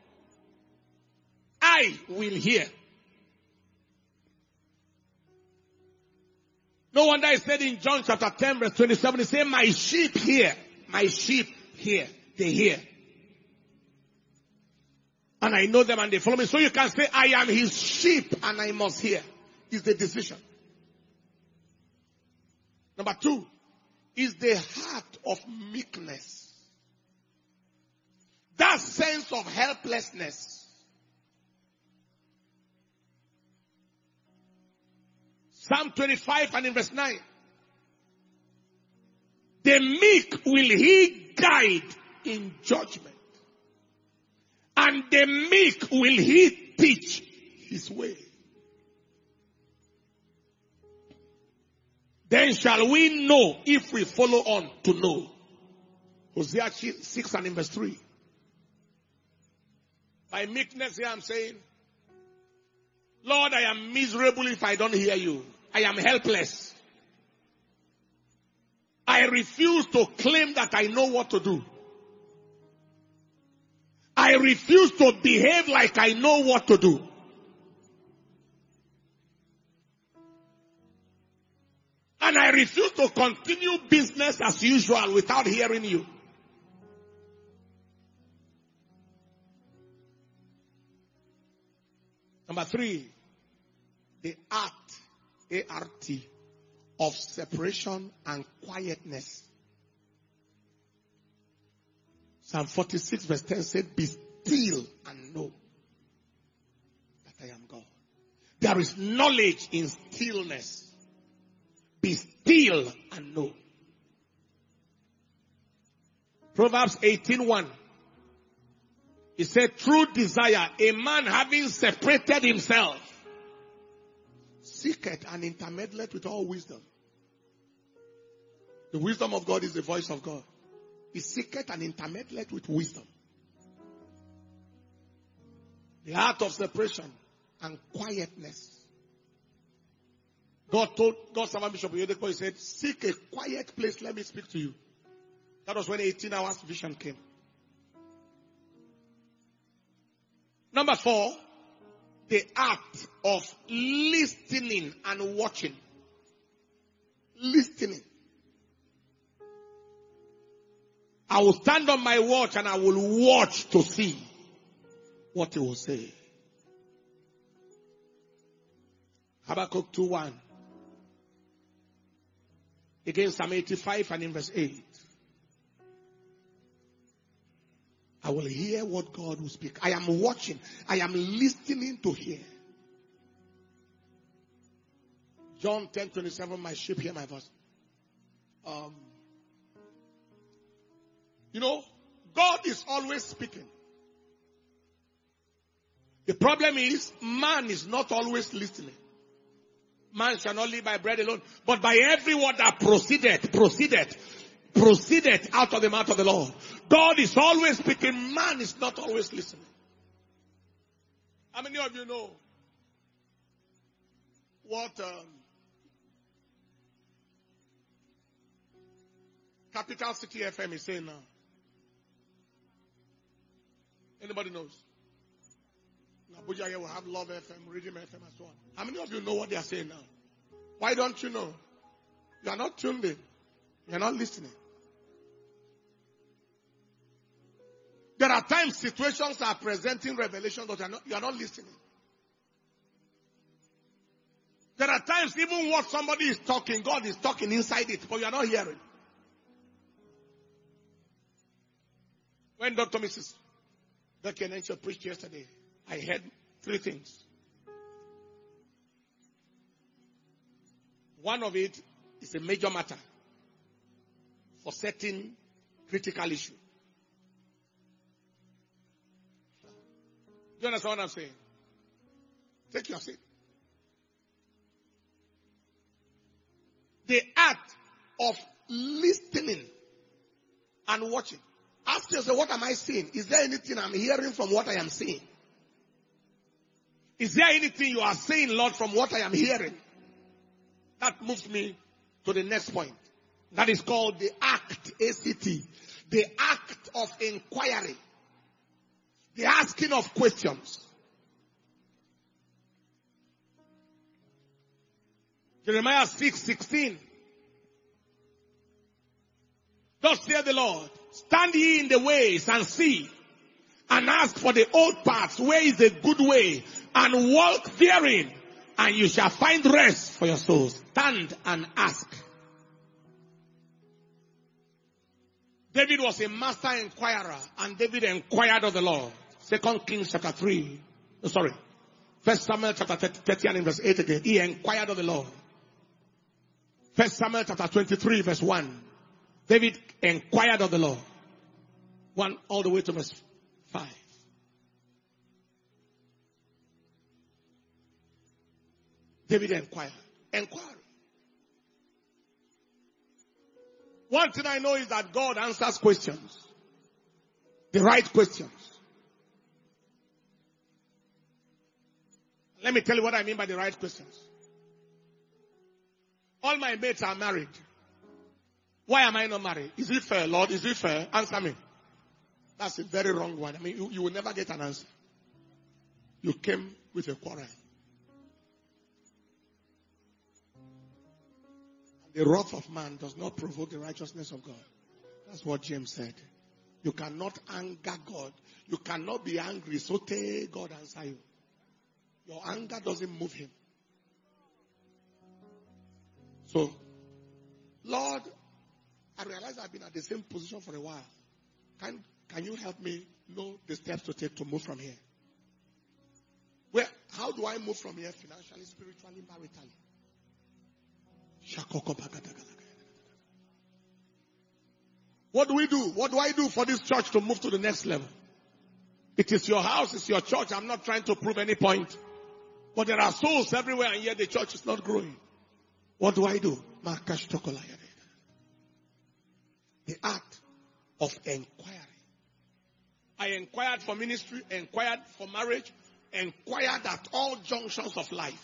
I will hear. No wonder I said in John chapter ten verse twenty-seven, he said, my sheep hear. My sheep hear. They hear. And I know them and they follow me. So you can say, I am his sheep and I must hear. Is the decision. Number two is the heart of meekness. That sense of helplessness. Psalm twenty-five and in verse nine. The meek will he guide in judgment. And the meek will he teach his way. Then shall we know if we follow on to know. Hosea six and in verse three. By meekness here I'm saying, Lord, I am miserable if I don't hear you. I am helpless. I refuse to claim that I know what to do. I refuse to behave like I know what to do. And I refuse to continue business as usual without hearing you. Number three, the art, A R T, of separation and quietness. Psalm forty-six verse ten said, be still and know that I am God. There is knowledge in stillness. Be still and know. Proverbs eighteen one. He said, true desire, a man having separated himself, seeketh and intermeddleth with all wisdom. The wisdom of God is the voice of God. He seeketh and intermeddleth with wisdom. The art of separation and quietness. God told, God servant Bishop Oyedepo, he said, seek a quiet place, let me speak to you. That was when eighteen hours vision came. Number four, the art of listening and watching. Listening. I will stand on my watch and I will watch to see what he will say. Habakkuk two one. Again, Psalm eighty-five and in verse eight. I will hear what God will speak. I am watching. I am listening to hear. John ten twenty-seven, my sheep hear my voice. Um, you know, God is always speaking. The problem is, man is not always listening. Man shall not live by bread alone, but by every word that proceeded, proceeded, proceeded out of the mouth of the Lord. God is always speaking. Man is not always listening. How many of you know what um, Capital City F M is saying now? Anybody knows? In Abuja here will have Love F M, Rhythm F M and so on. How many of you know what they are saying now? Why don't you know? You are not tuned in. You are not listening. There are times situations are presenting revelation, but you are not, you are not listening. There are times even what somebody is talking, God is talking inside it, but you are not hearing. When Doctor Missus Becky Enenche preached yesterday, I heard three things. One of it is a major matter for certain critical issue. Do you understand what I'm saying? Take your seat. The act of listening and watching. Ask yourself, what am I seeing? Is there anything I'm hearing from what I am seeing? Is there anything you are saying, Lord, from what I am hearing? That moves me to the next point. That is called the act, A C T. The act of inquiry. The asking of questions. Jeremiah six sixteen. Thus saith the Lord, stand ye in the ways and see, and ask for the old paths, where is the good way, and walk therein, and you shall find rest for your souls. Stand and ask. David was a master inquirer, and David inquired of the Lord. Second Kings chapter three. Oh, sorry. First Samuel chapter thirty and verse eight again. He inquired of the Lord. First Samuel chapter twenty-three verse one. David inquired of the Lord. One all the way to verse five. David inquired. Inquiry. One thing I know is that God answers questions. The right questions. Let me tell you what I mean by the right questions. All my mates are married. Why am I not married? Is it fair, Lord? Is it fair? Answer me. That's a very wrong one. I mean, you, you will never get an answer. You came with a quarrel. The wrath of man does not provoke the righteousness of God. That's what James said. You cannot anger God. You cannot be angry, so take God answer you. Your anger doesn't move him. So, Lord, I realize I've been at the same position for a while. Can, can you help me know the steps to take to move from here? Where, how do I move from here financially, spiritually, maritally? What do we do? What do I do for this church to move to the next level? It is your house, it's your church. I'm not trying to prove any point. But there are souls everywhere and yet the church is not growing. What do I do? The act of inquiry. I inquired for ministry, inquired for marriage, inquired at all junctions of life.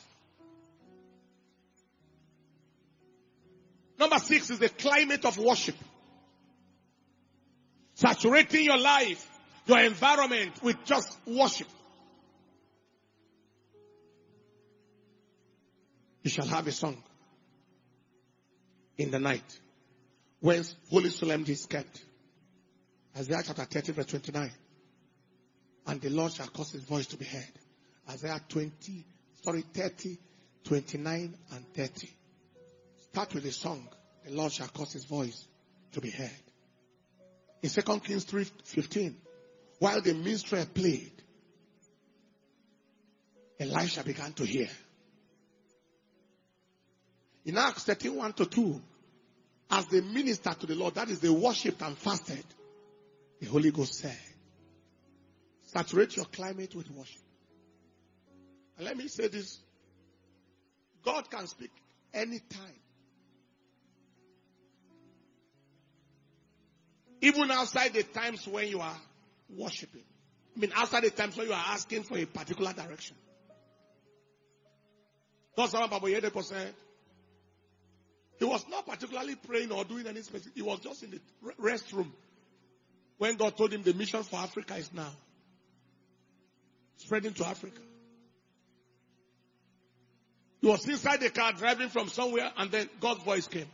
Number six is the climate of worship. Saturating your life, your environment with just worship. You shall have a song in the night when holy solemnity is kept. Isaiah chapter thirty verse twenty-nine. And the Lord shall cause his voice to be heard. Isaiah twenty, sorry, thirty, twenty-nine and thirty. Start with a song. The Lord shall cause his voice to be heard. In Second Kings three fifteen, while the minstrel played, Elisha began to hear. In Acts thirteen, one to two, as they ministered to the Lord, that is, they worshipped and fasted, the Holy Ghost said, saturate your climate with worship. And let me say this. God can speak anytime. Even outside the times when you are worshiping. I mean, outside the times when you are asking for a particular direction. That's what Baba Yedeko said. He was not particularly praying or doing any specific. He was just in the restroom when God told him the mission for Africa is now spreading to Africa. He was inside the car driving from somewhere and then God's voice came.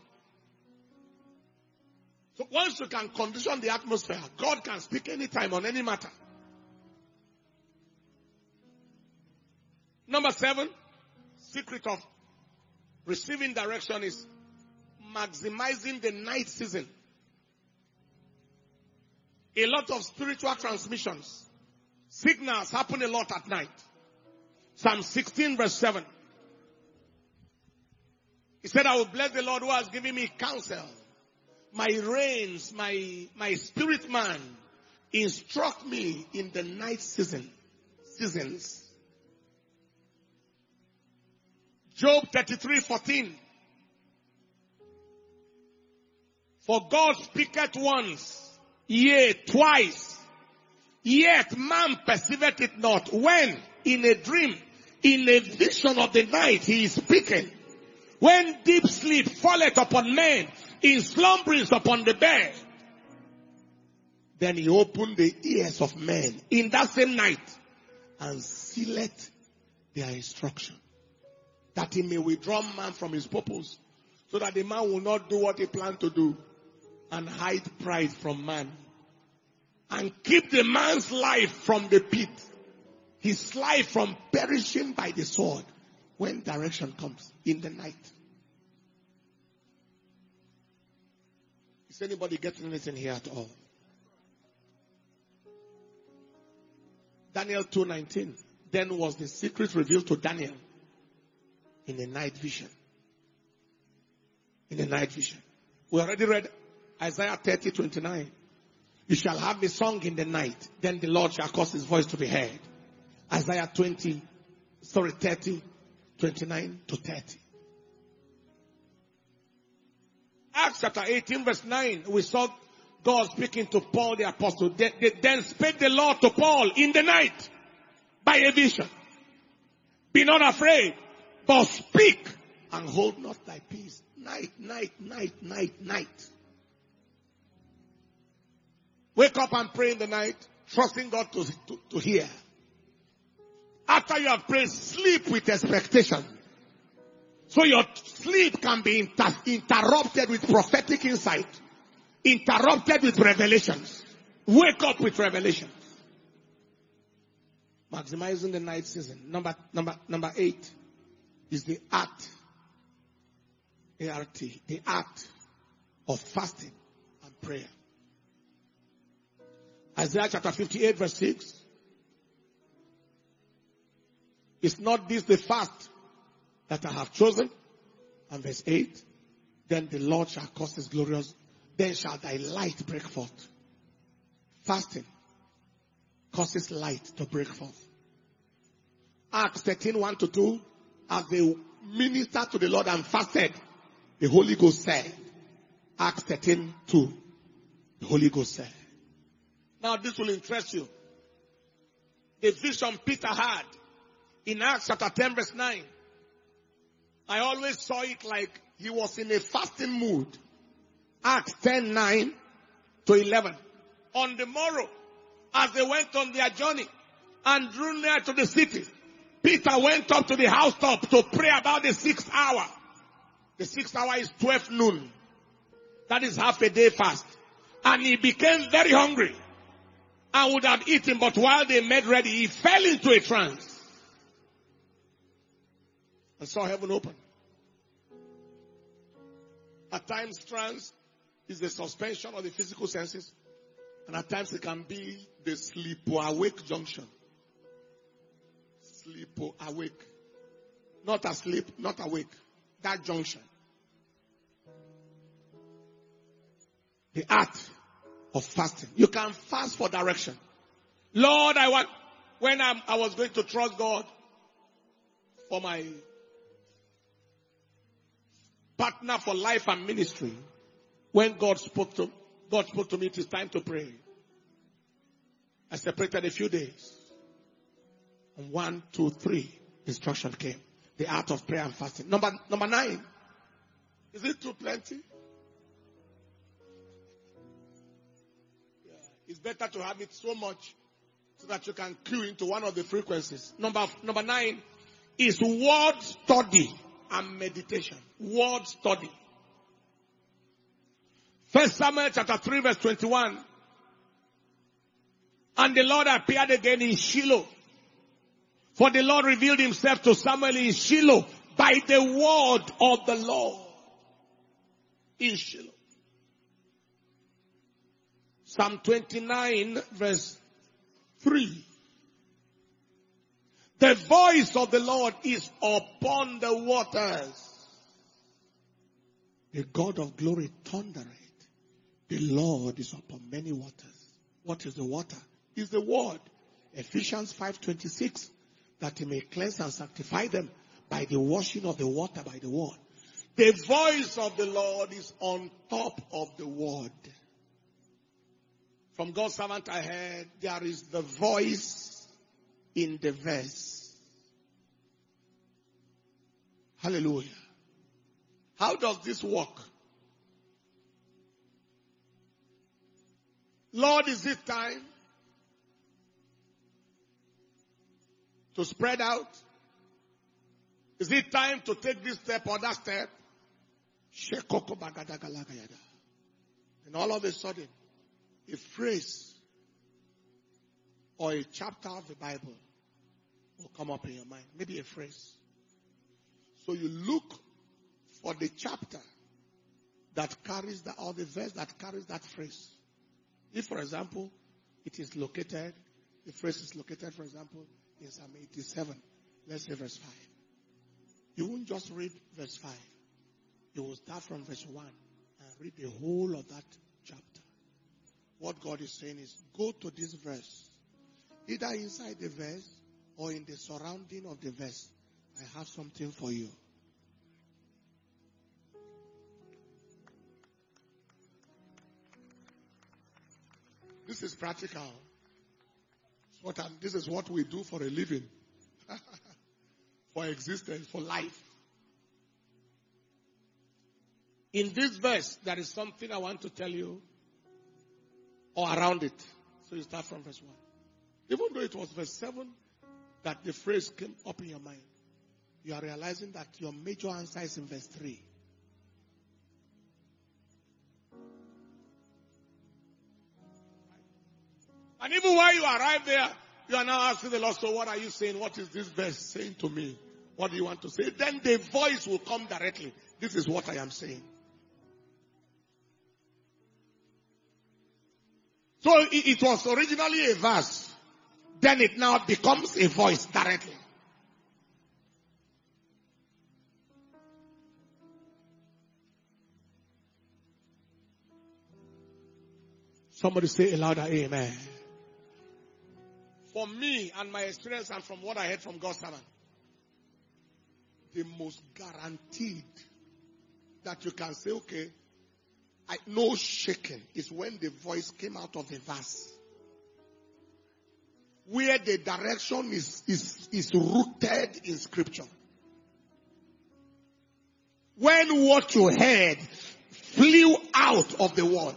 So once you can condition the atmosphere, God can speak anytime on any matter. Number seven, secret of receiving direction is maximizing the night season. A lot of spiritual transmissions, signals happen a lot at night. Psalm sixteen verse seven. He said, I will bless the Lord who has given me counsel. my reins, my, my spirit man instruct me in the night season, seasons. Job thirty-three fourteen. For God speaketh once, yea, twice, yet man perceiveth it not. When? In a dream, in a vision of the night, he is speaking. When deep sleep falleth upon men, in slumberings upon the bed, then he opened the ears of men in that same night and sealeth their instruction, that he may withdraw man from his purpose, so that the man will not do what he planned to do and hide pride from man, and keep the man's life from the pit, his life from perishing by the sword when direction comes in the night. Is anybody getting anything here at all? Daniel two nineteen. Then was the secret revealed to Daniel in a night vision. In a night vision. We already read Isaiah thirty twenty-nine. You shall have a song in the night, then the Lord shall cause his voice to be heard. Isaiah twenty, sorry, thirty, twenty-nine to thirty. Acts chapter eighteen verse nine, we saw God speaking to Paul the apostle. Then spake the Lord to Paul in the night by a vision. Be not afraid, but speak and hold not thy peace. Night, night, night, night, night. Wake up and pray in the night, trusting God to, to, to hear. After you have prayed, sleep with expectation. So your sleep can be inter- interrupted with prophetic insight. Interrupted with revelations. Wake up with revelations. Maximizing the night season. Number, number, number eight is the art. A R T. The art of fasting and prayer. Isaiah chapter fifty-eight verse six. Is not this the fast that I have chosen? And verse eight. Then the Lord shall cause his glorious, then shall thy light break forth. Fasting causes light to break forth. Acts thirteen, one to two. As they ministered to the Lord and fasted, the Holy Ghost said. Acts thirteen, two. The Holy Ghost said. Now this will interest you. The vision Peter had in Acts chapter ten verse nine. I always saw it like he was in a fasting mood. Acts ten, nine to eleven. On the morrow, as they went on their journey and drew near to the city, Peter went up to the housetop to pray about the sixth hour. The sixth hour is twelve noon. That is half a day fast. And he became very hungry and would have eaten, but while they made ready, he fell into a trance and saw heaven open. At times, trance is the suspension of the physical senses, and at times it can be the sleep or awake junction. Sleep or awake. Not asleep, not awake. That junction. The art of fasting. You can fast for direction. Lord, I want, when I'm, I was going to trust God for my partner for life and ministry, when God spoke to, God spoke to me, it is time to pray. I separated a few days. And one, two, three, instruction came. The art of prayer and fasting. Number, number nine. Is it too plenty? Yeah. It's better to have it so much so that you can cue into one of the frequencies. Number, number nine is word study and meditation. Word study. First Samuel chapter three verse twenty-one. And the Lord appeared again in Shiloh. For the Lord revealed himself to Samuel in Shiloh by the word of the Lord. In Shiloh. Psalm twenty-nine verse three. The voice of the Lord is upon the waters. The God of glory thundereth. The Lord is upon many waters. What is the water? Is the word. Ephesians five twenty-six. That he may cleanse and sanctify them by the washing of the water by the word. The voice of the Lord is on top of the word. From God's servant I heard, there is the voice in the verse. Hallelujah. How does this work? Lord, is it time to spread out? Is it time to take this step or that step? And all of a sudden, a phrase or a chapter of the Bible will come up in your mind. Maybe a phrase. So you look for the chapter that carries that, or the verse that carries that phrase. If, for example, it is located, the phrase is located, for example, in Psalm eighty-seven. Let's say verse five. You won't just read verse five. You will start from verse one and read the whole of that chapter. What God is saying is, go to this verse. Either inside the verse or in the surrounding of the verse. I have something for you. This is practical. What I'm, this is what we do for a living. For existence, for life. In this verse, there is something I want to tell you, or around it. So you start from verse one. Even though it was verse seven that the phrase came up in your mind, you are realizing that your major answer is in verse three. And even while you arrive there, you are now asking the Lord, so what are you saying? What is this verse saying to me? What do you want to say? Then the voice will come directly. This is what I am saying. So it, it was originally a verse. Then it now becomes a voice directly. Somebody say a louder amen. For me and my experience and from what I heard from God's servant, the most guaranteed that you can say, okay, I, no shaking, is when the voice came out of the verse. Where the direction is, is, is rooted in scripture. When what you heard flew out of the word.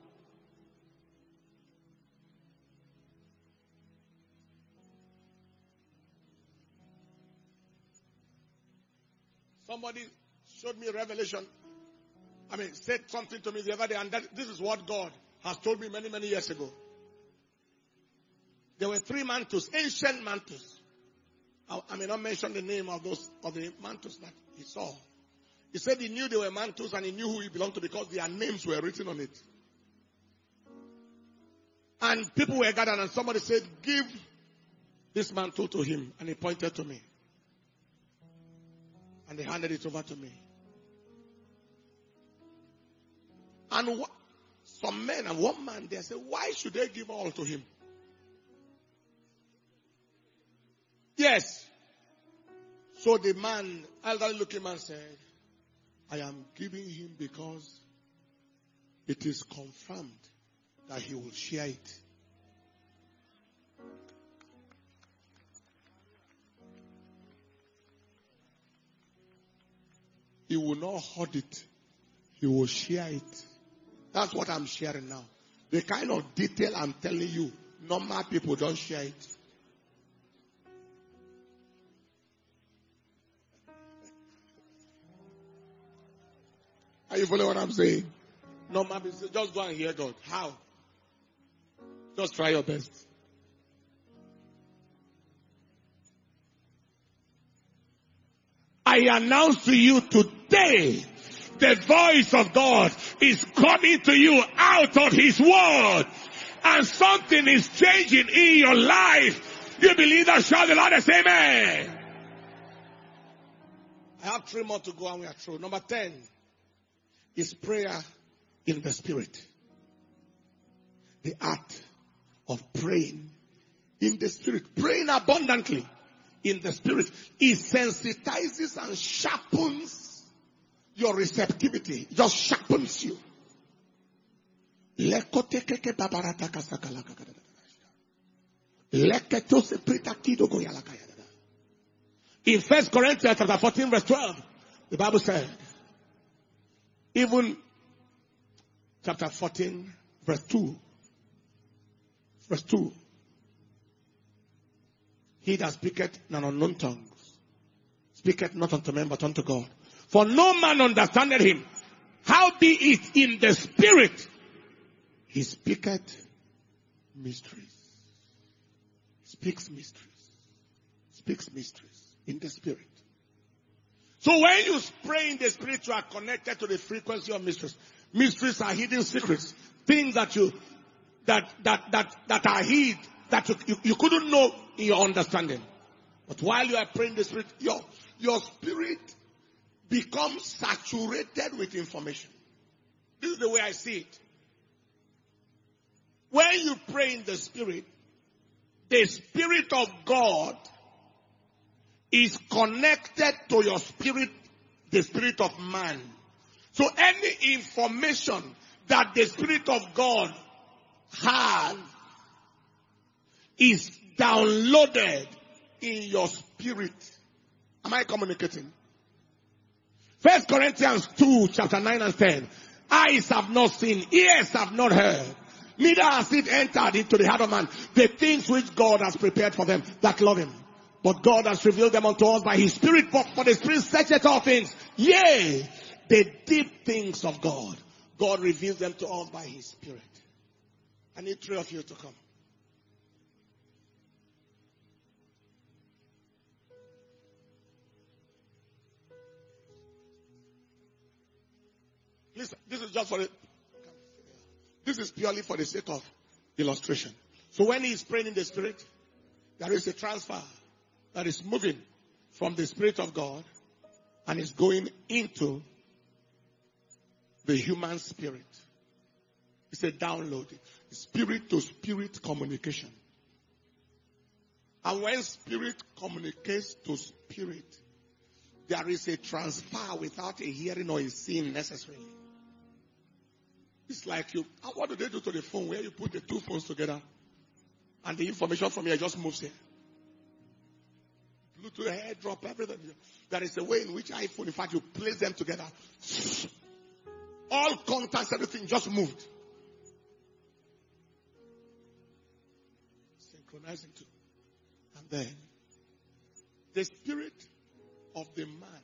Somebody showed me a revelation. I mean, said something to me the other day, and that, this is what God has told me many, many years ago. There were three mantles, ancient mantles. I, I may not mention the name of those of the mantles that he saw. He said he knew they were mantles and he knew who he belonged to because their names were written on it. And people were gathered and somebody said, give this mantle to him. And he pointed to me. And they handed it over to me. And wh- some men and one man there said, why should they give all to him? Yes. So the man, elderly looking man said, I am giving him because it is confirmed that he will share it. He will not hoard it. He will share it. That's what I'm sharing now. The kind of detail I'm telling you, normal people don't share it. Are you following what I'm saying? Normal people, just go and hear God. How? Just try your best. I announce to you today, the voice of God is coming to you out of His word. And something is changing in your life. You believe that? Shout the Lord and say amen. I have three more to go and we are through. Number ten is prayer in the Spirit. the art of praying in the spirit. Praying abundantly in the spirit. It sensitizes and sharpens your receptivity. It just sharpens you. In First Corinthians chapter fourteen verse twelve, the Bible said, even chapter fourteen verse two, verse two, he that speaketh in an unknown tongues, speaketh not unto men but unto God. For no man understandeth him. How be it in the spirit? He speaketh mysteries. Speaks mysteries. Speaks mysteries in the spirit. So when you pray in the spirit, you are connected to the frequency of mysteries. Mysteries are hidden secrets. Things that you, that, that, that, that are hid, that you, you, you couldn't know in your understanding. But while you are praying in the spirit, your, your spirit becomes saturated with information. This is the way I see it. When you pray in the spirit, the Spirit of God is connected to your spirit, the spirit of man. So any information that the Spirit of God has is downloaded in your spirit. Am I communicating? First Corinthians two, chapter nine and ten. Eyes have not seen, ears have not heard, neither has it entered into the heart of man the things which God has prepared for them that love him. But God has revealed them unto us by his Spirit, for, for the Spirit searcheth all things. Yea, the deep things of God. God reveals them to us by his Spirit. I need three of you to come. Listen, this is just for it. This is purely for the sake of illustration. So when he is praying in the Spirit, there is a transfer that is moving from the Spirit of God and is going into the human spirit. It's a download. Spirit to spirit communication. And when spirit communicates to spirit, there is a transfer without a hearing or a seeing necessarily. It's like you, what do they do to the phone where you put the two phones together and the information from here just moves here? Bluetooth, airdrop, everything. There is a way in which iPhone, in fact, you place them together. All contacts, everything just moved. Synchronizing too. And then, the spirit of the man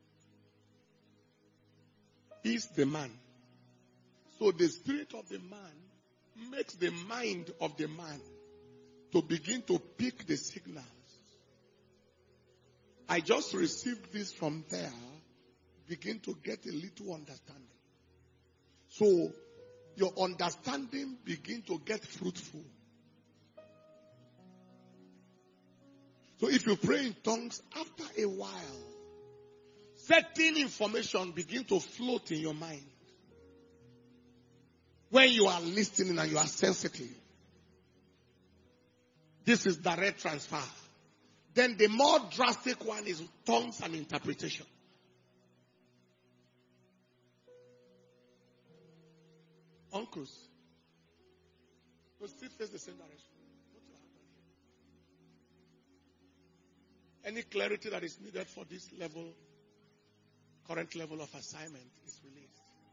is the man. So the spirit of the man makes the mind of the man to begin to pick the signals. I just received this from there, begin to get a little understanding. So your understanding begin to get fruitful. So if you pray in tongues, after a while, certain information begin to float in your mind. When you are listening and you are sensitive, this is direct transfer. Then the more drastic one is tongues and interpretation. Uncles, we still face the same direction. What will happen here? Any clarity that is needed for this level, current level of assignment is released.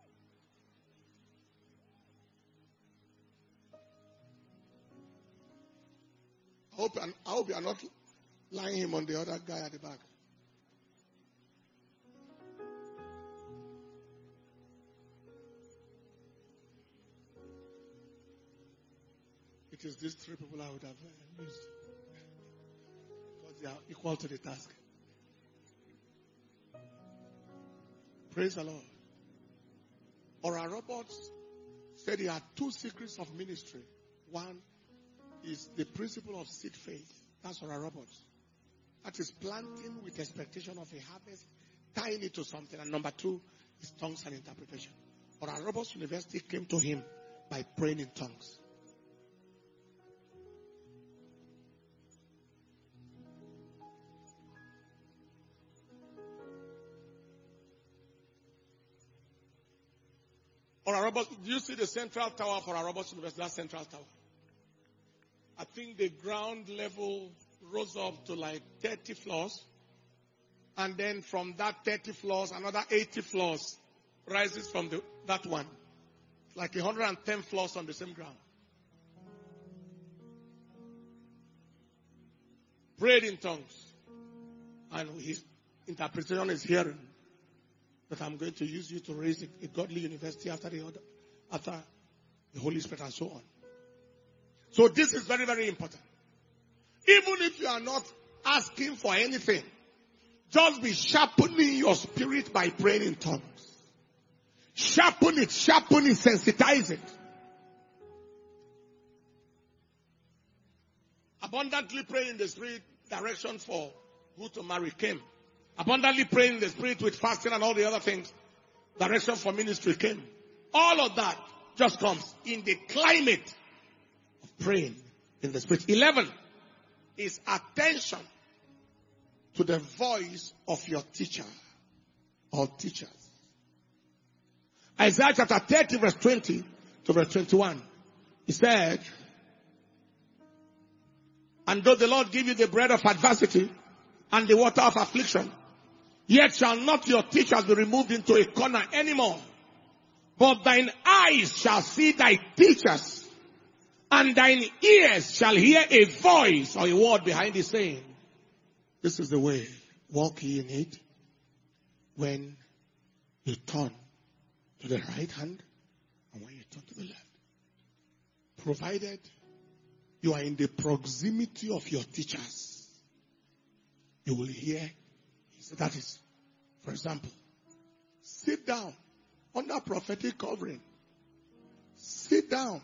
I hope, I hope you are not lying him on the other guy at the back. It is these three people I would have uh, used. Because they are equal to the task. Praise the Lord. Oral Roberts said he had two secrets of ministry. One is the principle of seed faith. That's Oral Roberts. That is planting with expectation of a harvest, tying it to something. And number two is tongues and interpretation. Oral Roberts University came to him by praying in tongues. Or a robot, do you see the central tower for a robot university? That central tower. I think the ground level rose up to like thirty floors. And then from that thirty floors, another eighty floors rises from the, that one. Like one hundred ten floors on the same ground. Prayed in tongues. And his interpretation is hearing that I'm going to use you to raise a, a godly university after the other, after the Holy Spirit and so on. So this is very, very important. Even if you are not asking for anything, just be sharpening your spirit by praying in tongues. Sharpen it, sharpen it, sensitize it. Abundantly praying in the spirit, direction for who to marry came. Abundantly praying in the spirit with fasting and all the other things, direction for ministry came. All of that just comes in the climate of praying in the spirit. eleven is attention to the voice of your teacher or teachers. Isaiah chapter thirty verse twenty to verse twenty-one. He said, and though the Lord give you the bread of adversity and the water of affliction, yet shall not your teachers be removed into a corner anymore. But thine eyes shall see thy teachers, and thine ears shall hear a voice or a word behind it saying, this is the way, walk ye in it, when you turn to the right hand and when you turn to the left. Provided you are in the proximity of your teachers, you will hear. So that is, for example, sit down under prophetic covering. Sit down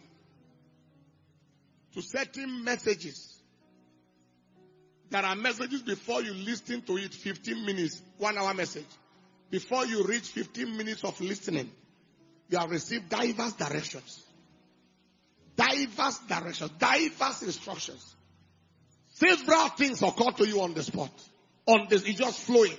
to certain messages. There are messages before you listen to it, fifteen minutes, one hour message. Before you reach fifteen minutes of listening, you have received diverse directions. Diverse directions, diverse instructions. Several things occur to you on the spot. On this, it's just flowing.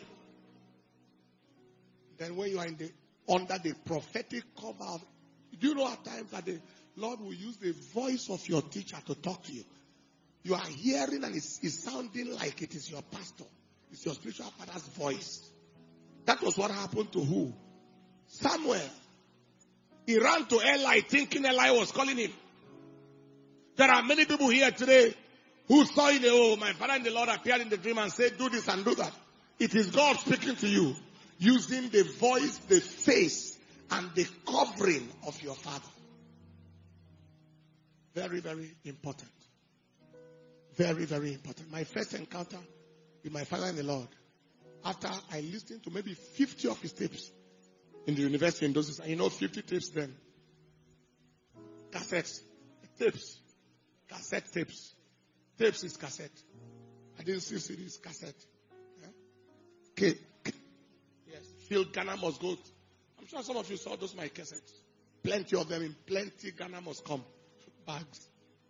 Then when you are in the under the prophetic cover of, do you know at times that the Lord will use the voice of your teacher to talk to you? You are hearing and it's, it's sounding like it is your pastor. It's your spiritual father's voice. That was what happened to who? Samuel. He ran to Eli thinking Eli was calling him. There are many people here today who saw in the, oh, my father and the Lord appeared in the dream and said, do this and do that. It is God speaking to you using the voice, the face, and the covering of your father. Very, very important. Very, very important. My first encounter with my father and the Lord, after I listened to maybe fifty of his tapes in the university in those days, and you know fifty tapes then. Cassettes. Tapes. Cassette tapes. Tapes is cassette. I didn't see C Ds, cassette. Yeah? Okay. Yes. Phil Ghana must go. I'm sure some of you saw those my cassettes. Plenty of them in plenty. Ghana must come. Bags.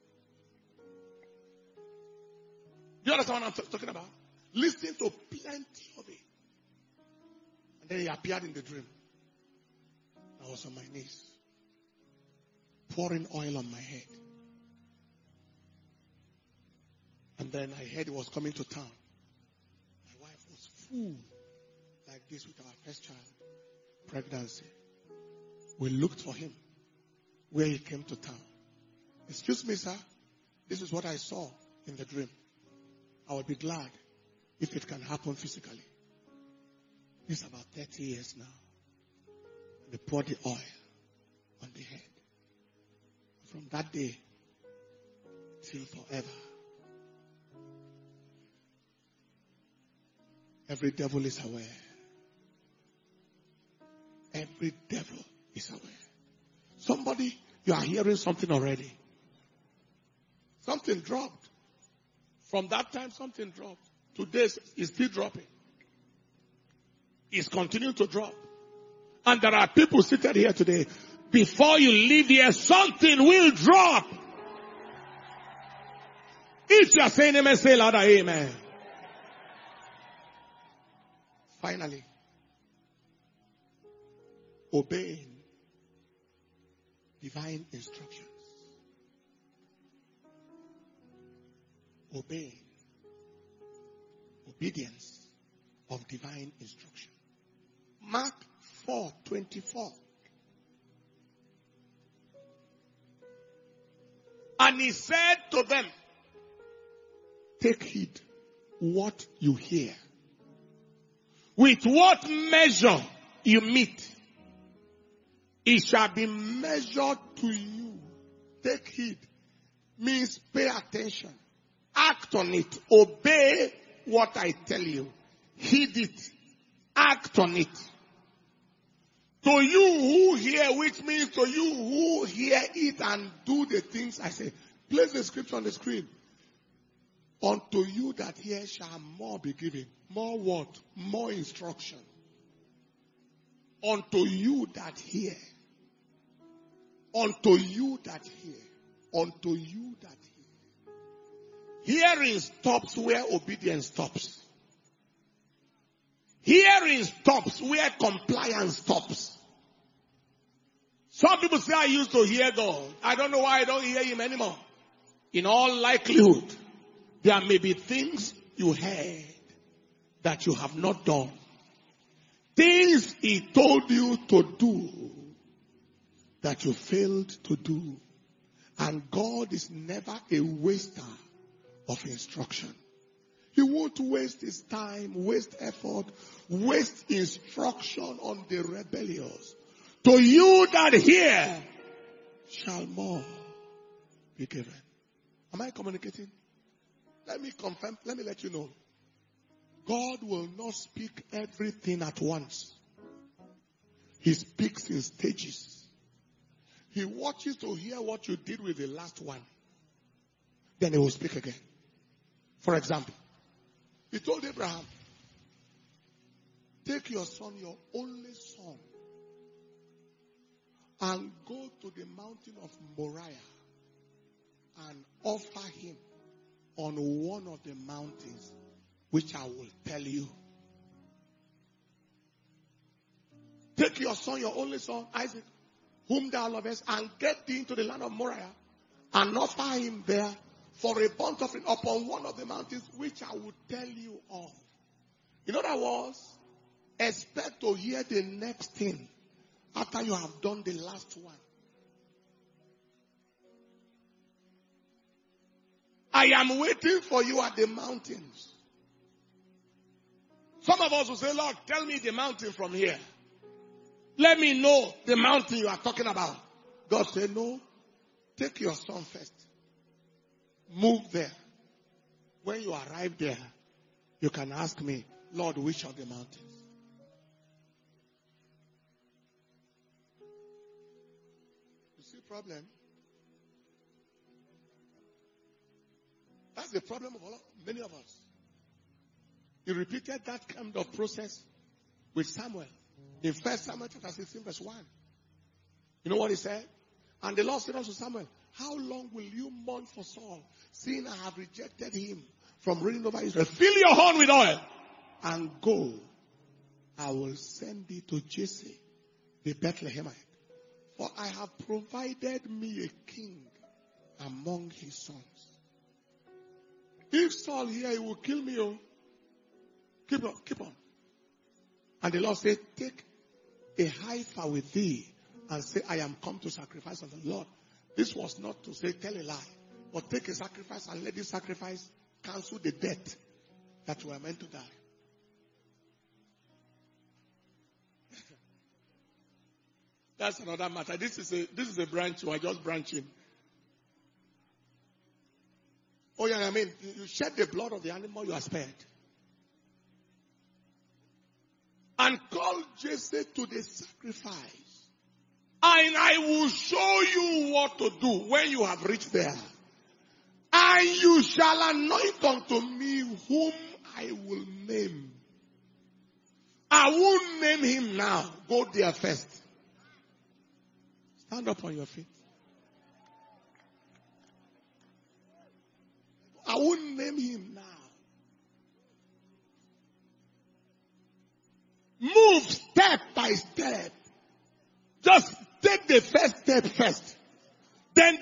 Do you understand what I'm t- talking about? Listening to plenty of it. And then he appeared in the dream. I was on my knees. Pouring oil on my head. And then I heard he was coming to town. My wife was full like this with our first child. Pregnancy. We looked for him where he came to town. Excuse me, sir. This is what I saw in the dream. I will be glad if it can happen physically. This is about thirty years now. They poured the oil on the head. From that day till forever. Every devil is aware. Every devil is aware. Somebody, you are hearing something already. Something dropped. From that time, something dropped. Today, it's still dropping. It's continuing to drop. And there are people seated here today. Before you leave here, something will drop. If you are saying amen, say louder, amen. Finally, obeying divine instructions. Obey. Obedience of divine instruction. Mark four twenty-four. And he said to them, take heed what you hear. With what measure you meet, it shall be measured to you. Take heed means pay attention. Act on it. Obey what I tell you. Heed it. Act on it. To you who hear, which means to you who hear it and do the things I say. Place the scripture on the screen. Unto you that hear shall more be given. More what? More instruction. Unto you that hear. Unto you that hear. Unto you that hear. Hearing stops where obedience stops. Hearing stops where compliance stops. Some people say, I used to hear God. I don't know why I don't hear him anymore. In all likelihood, there may be things you heard that you have not done. Things he told you to do that you failed to do. And God is never a waster of instruction. He won't waste his time, waste effort, waste instruction on the rebellious. To you that hear shall more be given. Am I communicating? Let me confirm, let me let you know. God will not speak everything at once. He speaks in stages. He watches to hear what you did with the last one. Then he will speak again. For example, he told Abraham, take your son, your only son, and go to the mountain of Moriah and offer him on one of the mountains which I will tell you. Take your son, your only son, Isaac, whom thou lovest, and get thee into the land of Moriah and offer him there for a burnt offering upon one of the mountains which I will tell you of. In other words, expect to hear the next thing after you have done the last one. I am waiting for you at the mountains. Some of us will say, Lord, tell me the mountain from here. Let me know the mountain you are talking about. God said, no, take your son first. Move there. When you arrive there, you can ask me, Lord, which of the mountains? You see problem? That's the problem of all, many of us. He repeated that kind of process with Samuel. In First Samuel chapter sixteen verse one. You know what he said? And the Lord said unto Samuel, how long will you mourn for Saul, seeing I have rejected him from reigning over Israel? Fill your horn with oil and go. I will send thee to Jesse, the Bethlehemite. For I have provided me a king among his sons. If Saul here, he will kill me. Oh. Keep on, keep on. And the Lord said, take a heifer with thee and say, I am come to sacrifice unto the Lord. This was not to say, tell a lie. But take a sacrifice and let this sacrifice cancel the death that you are meant to die. That's another matter. This is a, this is a branch. You are just branching. Oh yeah, I mean, you shed the blood of the animal, you are spared. And call Jesse to the sacrifice. And I will show you what to do when you have reached there. And you shall anoint unto me whom I will name. I won't name him now. Go there first. Stand up on your feet. I won't name him now. Move step by step. Just take the first step first.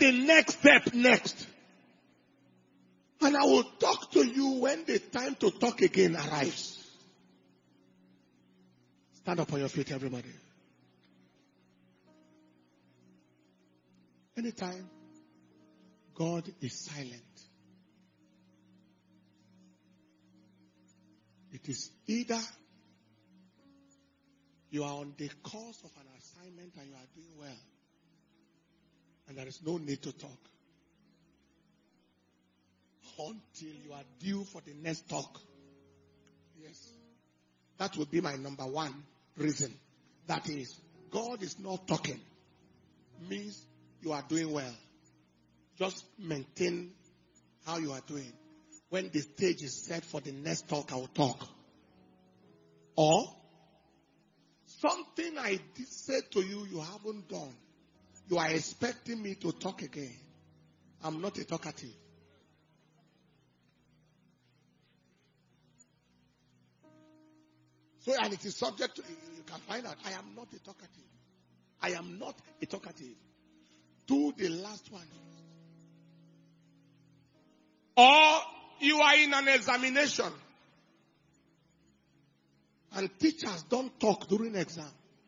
the next step next. And I will talk to you when the time to talk again arrives. Stand up on your feet, everybody. Anytime God is silent, it is either you are on the course of an assignment and you are doing well, and there is no need to talk, until you are due for the next talk. Yes. That would be my number one reason. That is, God is not talking. Means you are doing well. Just maintain how you are doing. When the stage is set for the next talk, I will talk. Or, something I did say to you, you haven't done. You are expecting me to talk again. I'm not a talkative. So, and it is subject to, you can find out, I am not a talkative. I am not a talkative. Do the last one. Or you are in an examination. And teachers don't talk during exam.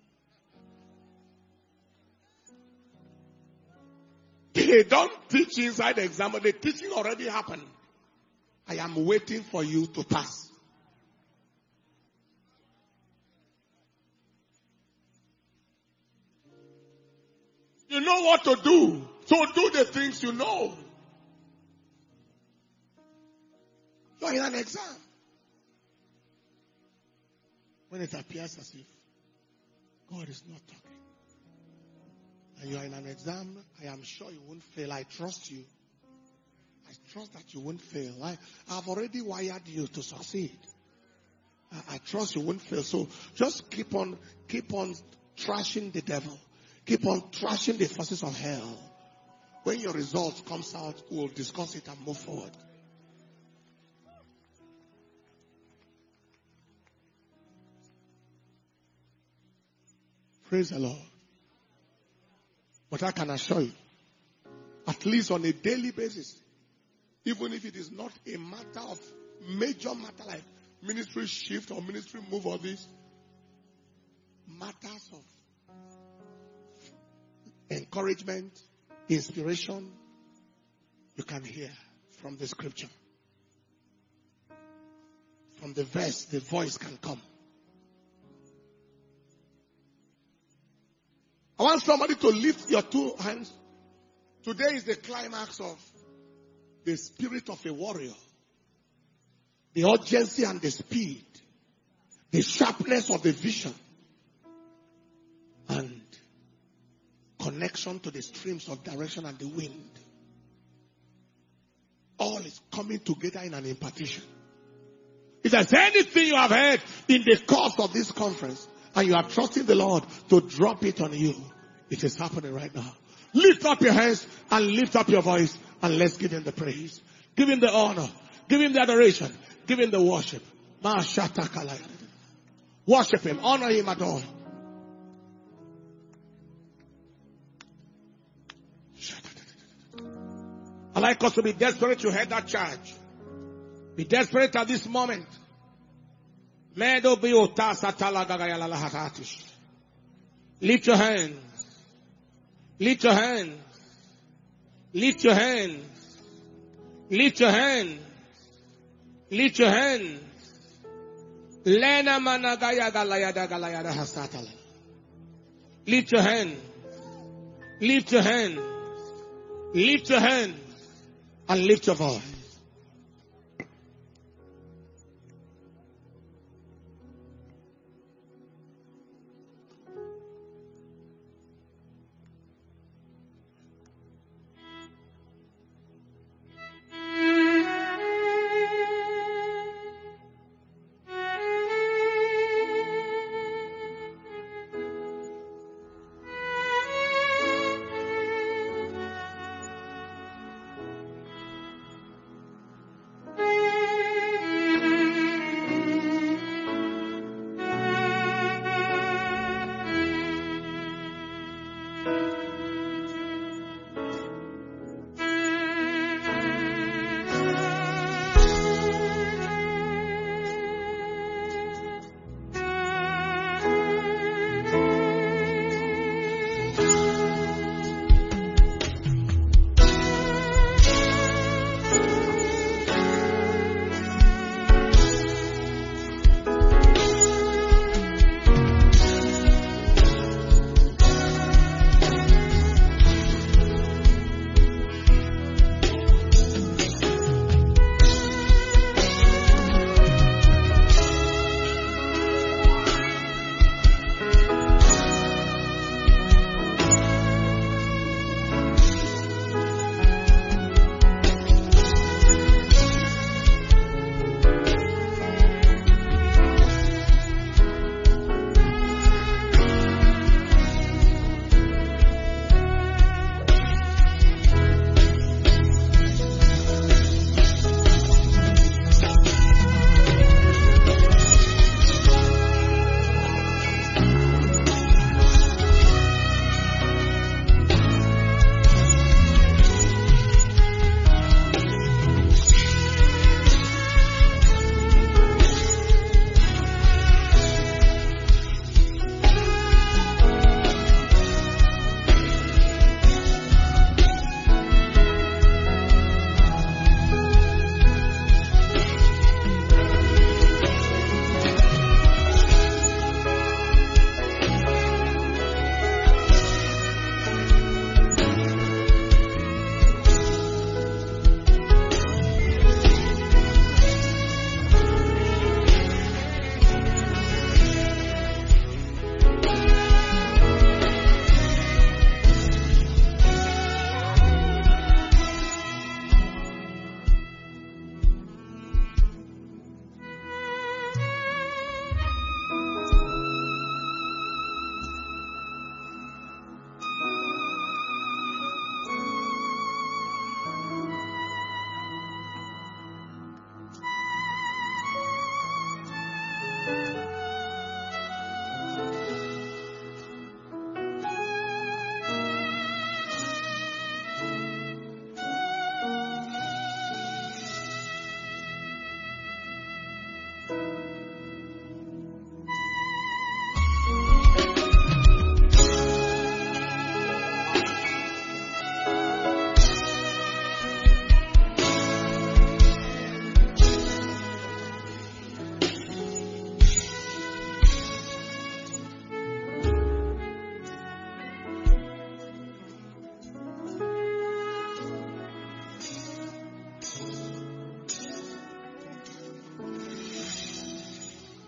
They don't teach inside the exam, but the teaching already happened. I am waiting for you to pass. You know what to do. So do the things you know. You are in an exam. When it appears as if God is not talking. And you are in an exam, I am sure you won't fail. I trust you. I trust that you won't fail. I have already wired you to succeed. I, I trust you won't fail. So just keep on, keep on trashing the devil. Keep on trashing the forces of hell. When your results comes out, we'll discuss it and move forward. Praise the Lord. But I can assure you, at least on a daily basis, even if it is not a matter of major matter like ministry shift or ministry move or this, matters of encouragement, inspiration, you can hear from the scripture. From the verse, the voice can come. I want somebody to lift your two hands. Today is the climax of the spirit of a warrior. The urgency and the speed. The sharpness of the vision. And connection to the streams of direction and the wind. All is coming together in an impartition. If there's anything you have heard in the course of this conference, and you are trusting the Lord to drop it on you, it is happening right now. Lift up your hands and lift up your voice and let's give him the praise. Give him the honor. Give him the adoration. Give him the worship. Worship him. Honor him, adore him. I like us to be desperate to head that charge. Be desperate at this moment. Lift your hands. Lift your hands. Lift your hands. Lift your hands. Lift your hands. Lena managaya galayada galayada hasatala. Lift your hand. Lift your hand. Lift your hand. And lift your voice.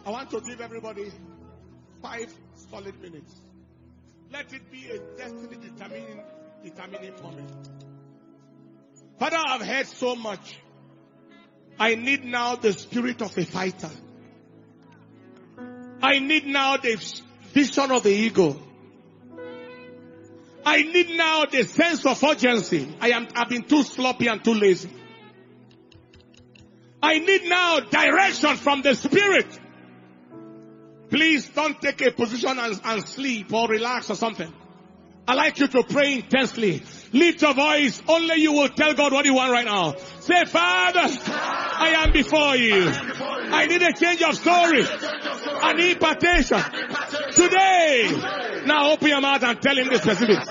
I want to give everybody five solid minutes. Let it be a destiny determining, determining moment. Father, I've heard so much. I need now the spirit of a fighter. I need now the vision of the eagle. I need now the sense of urgency. I am, I've been too sloppy and too lazy. I need now direction from the Spirit. Please don't take a position and, and sleep or relax or something. I like you to pray intensely. Lift your voice. Only you will tell God what you want right now. Say, Father, I am before you. I need a change of story. I need impartation. Today. Now open your mouth and tell him the specifics.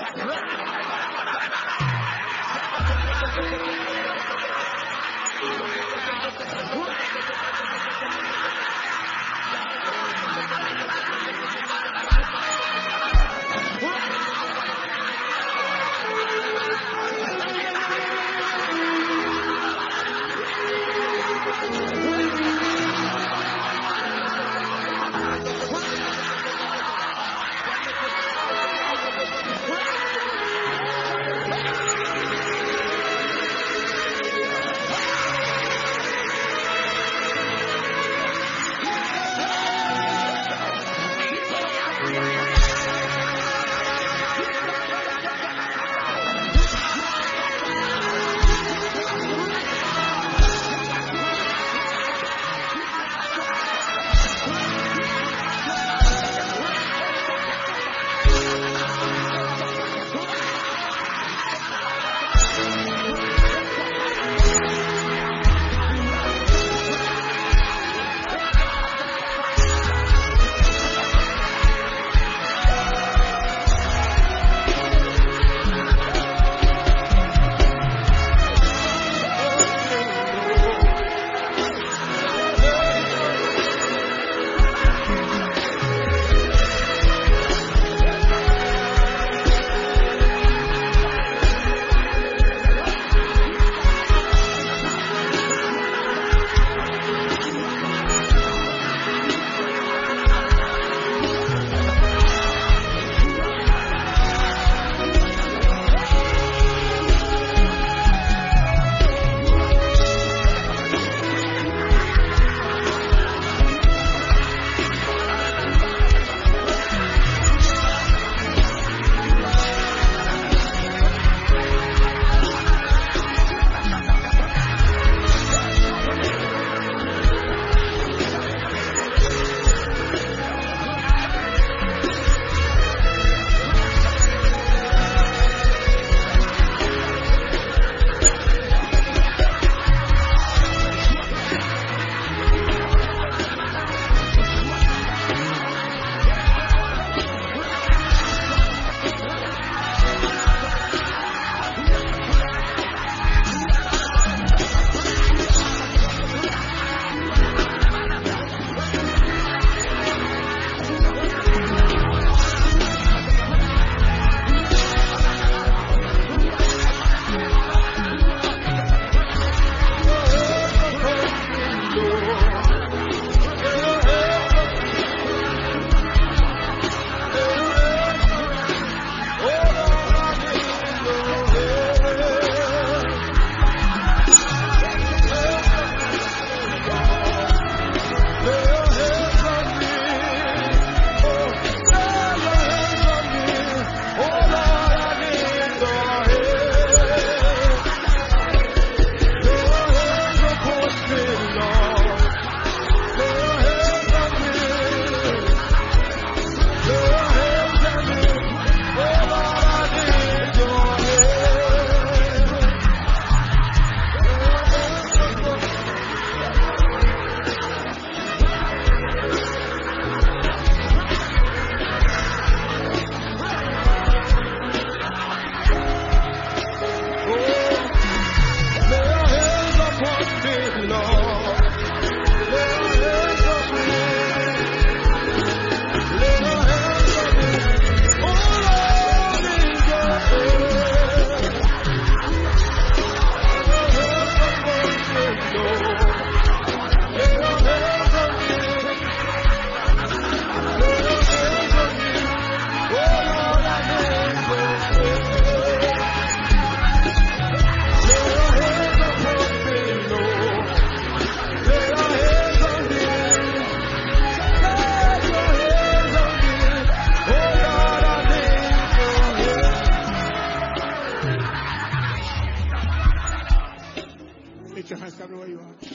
Lift your hands everywhere you are.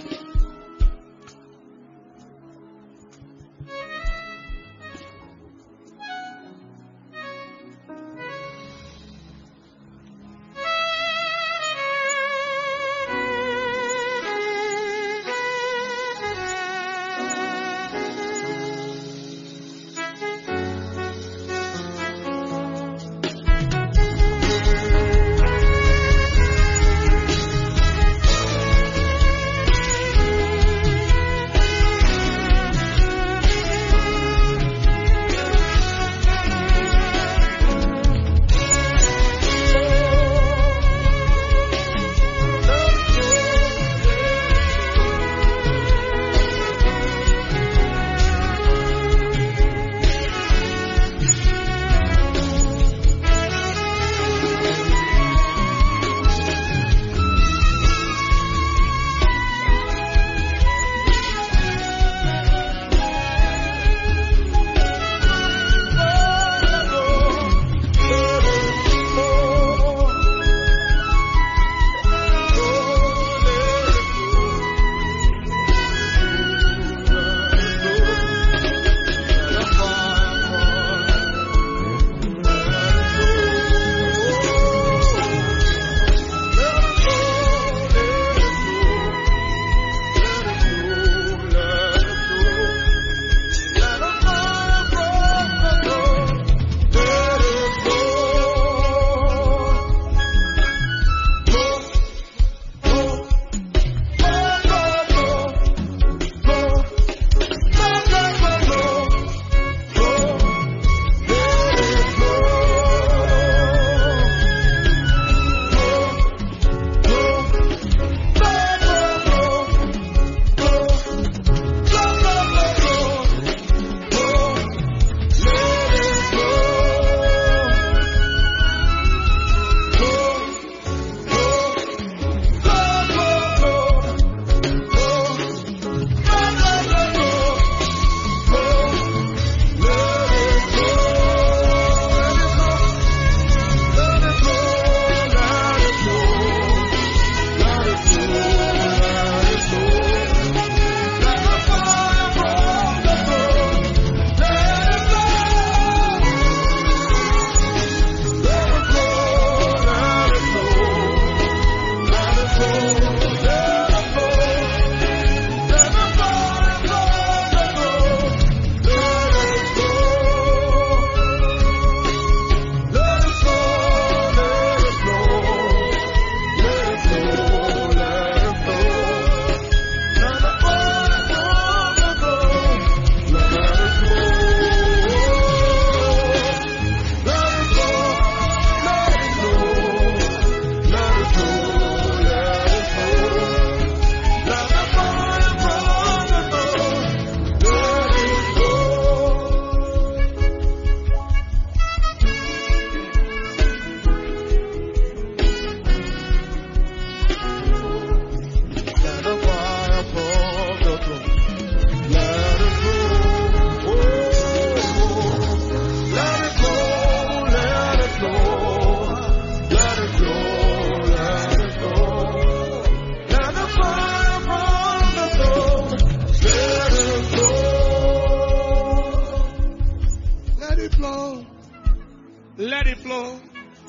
Let it flow.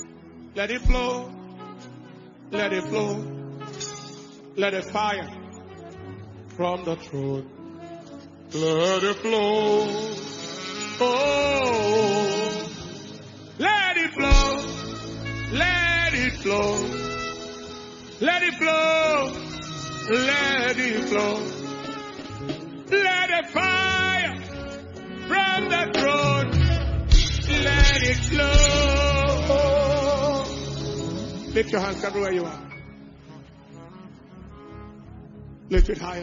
Let it flow. Let it flow. Let the fire from the throne. Let it flow. Oh, let it flow. Let it flow. Let it flow. Let it flow. Let the fire from the throne. Let it flow. Lift your hands everywhere you are. Lift it higher.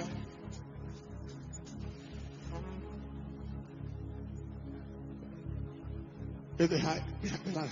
Lift it high. Lift it higher.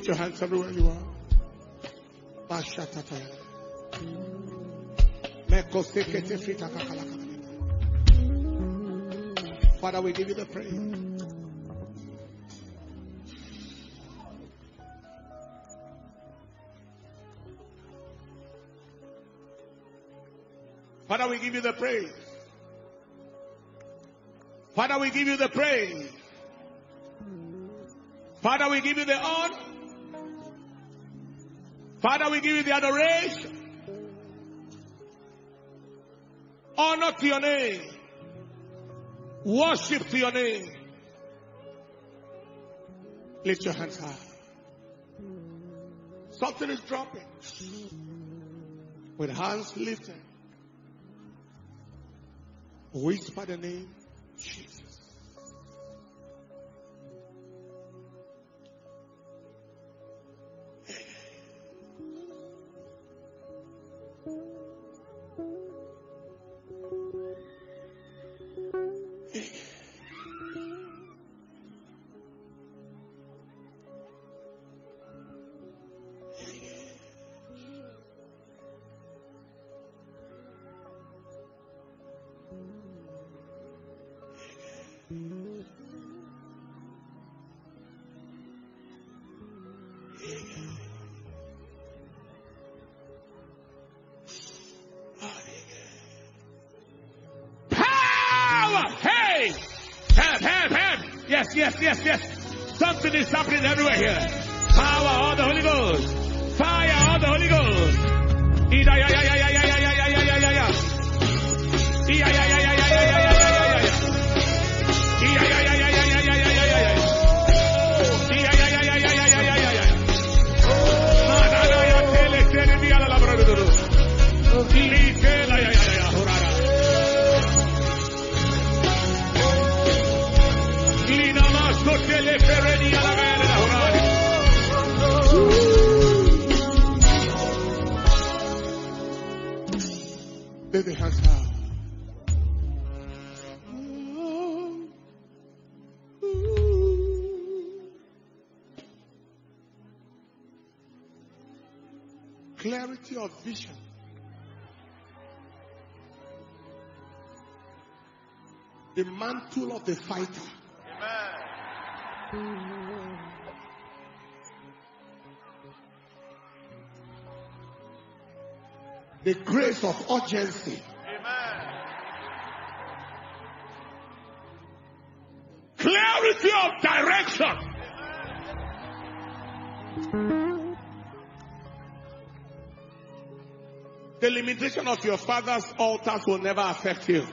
Lift your hands everywhere you are. Father, we give you the praise. Father, we give you the praise. Father, we give you the praise. Father, we give you the honor. Father, we give you the adoration. Honor to your name. Worship to your name. Lift your hands high. Something is dropping. With hands lifted. Whisper the name Jesus. Yes, yes, yes, yes. Something is happening everywhere here. Power of the Holy Ghost. Fire of the Holy Ghost. Ida ya ya ya ya ya ya ya ya ya ya ya. Iya ya ya ya ya ya ya ya ya ya. Iya ya ya ya ya ya ya ya ya ya. Iya ya ya ya ya ya ya ya ya ya. Mana ya tele tele mi ala la bradoro. Li tele ya ya ya horara. Tele fereni alla vera la horari. Let the hands high. Clarity of vision. The mantle of the fighter. The grace of urgency. Amen. Clarity of direction. Amen. The limitation of your father's altars will never affect you.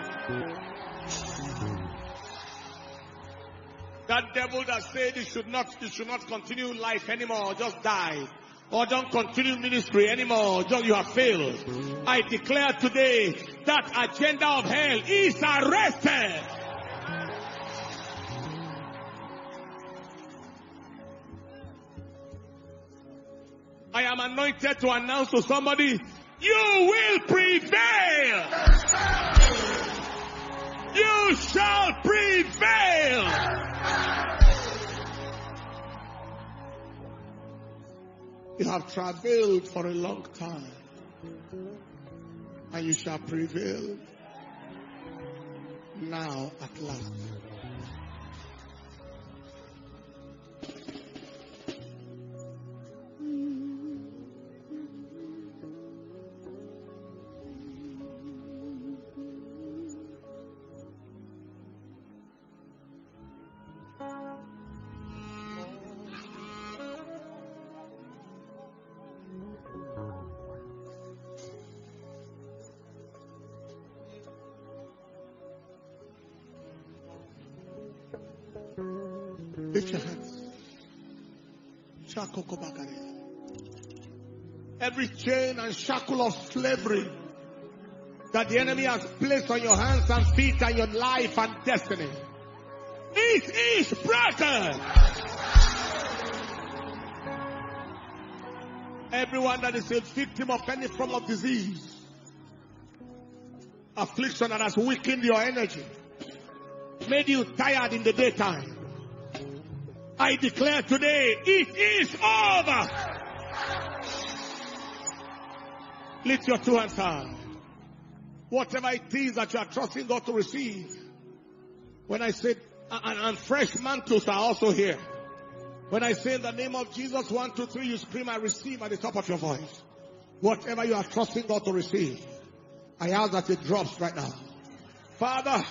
That devil that said you should not, you should not continue life anymore, just die. Or don't continue ministry anymore, just you have failed. I declare today that agenda of hell is arrested. I am anointed to announce to somebody, you will prevail. You shall prevail. You have travailed for a long time, and you shall prevail now at last. Lift your hands. Every chain and shackle of slavery that the enemy has placed on your hands and feet and your life and destiny, it is broken. Everyone that is a victim of any form of disease, affliction that has weakened your energy, made you tired in the daytime, I declare today, it is over. Lift your two hands high. Whatever it is that you are trusting God to receive. When I say, and, and fresh mantles are also here. When I say in the name of Jesus, one, two, three, you scream, I receive at the top of your voice. Whatever you are trusting God to receive, I ask that it drops right now. Father,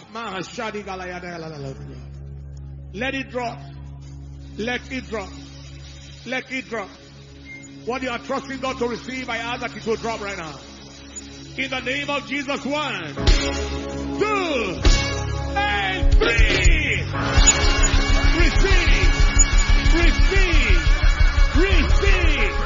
let it drop. Let it drop. Let it drop. What you are trusting God to receive, I ask that it will drop right now. In the name of Jesus, one, two, and three. Receive. Receive. Receive.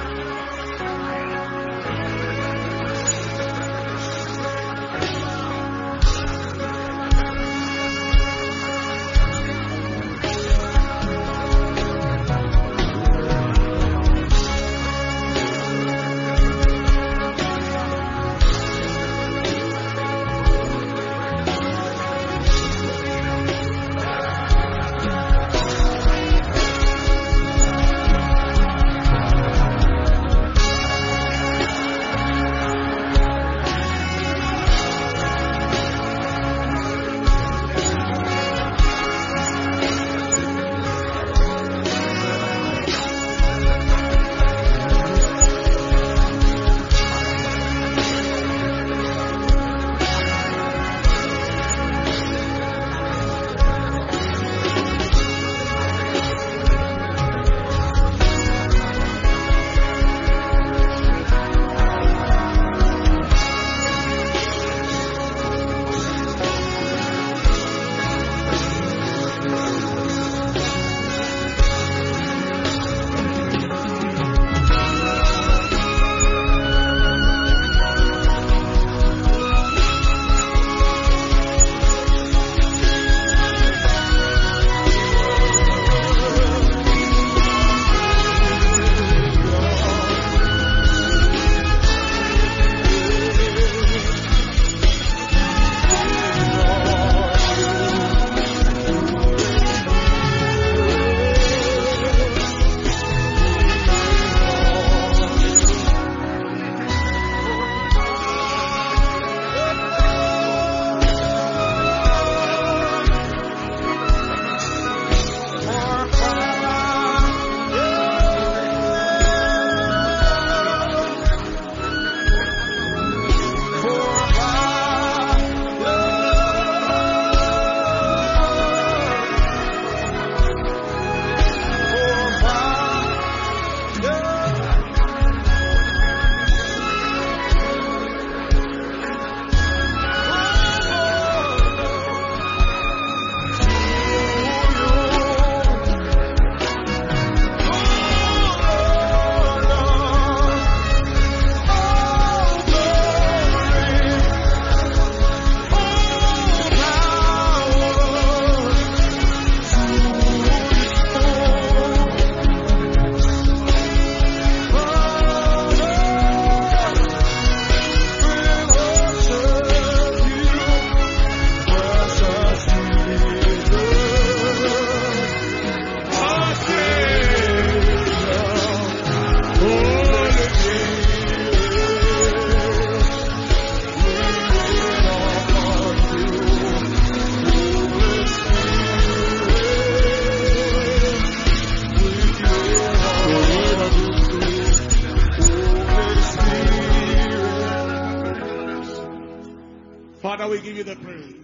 Father, we give you the praise.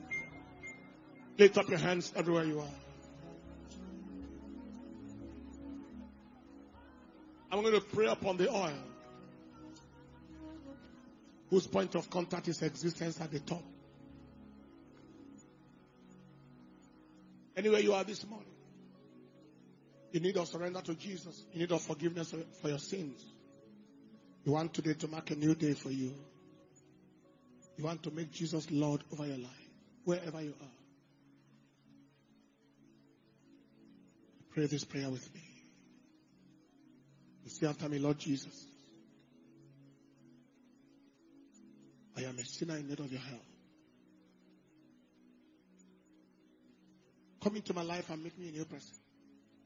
Lift up your hands everywhere you are. I'm going to pray upon the oil, whose point of contact is existence at the top. Anywhere you are this morning, you need a surrender to Jesus. You need a forgiveness for your sins. You want today to mark a new day for you. You want to make Jesus Lord over your life, wherever you are. Pray this prayer with me. You say after me, Lord Jesus, I am a sinner in need of your help. Come into my life and make me a new person.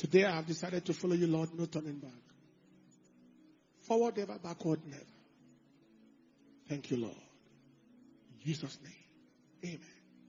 Today I have decided to follow you, Lord, no turning back. Forward ever, backward never. Thank you, Lord. In Jesus' name, amen.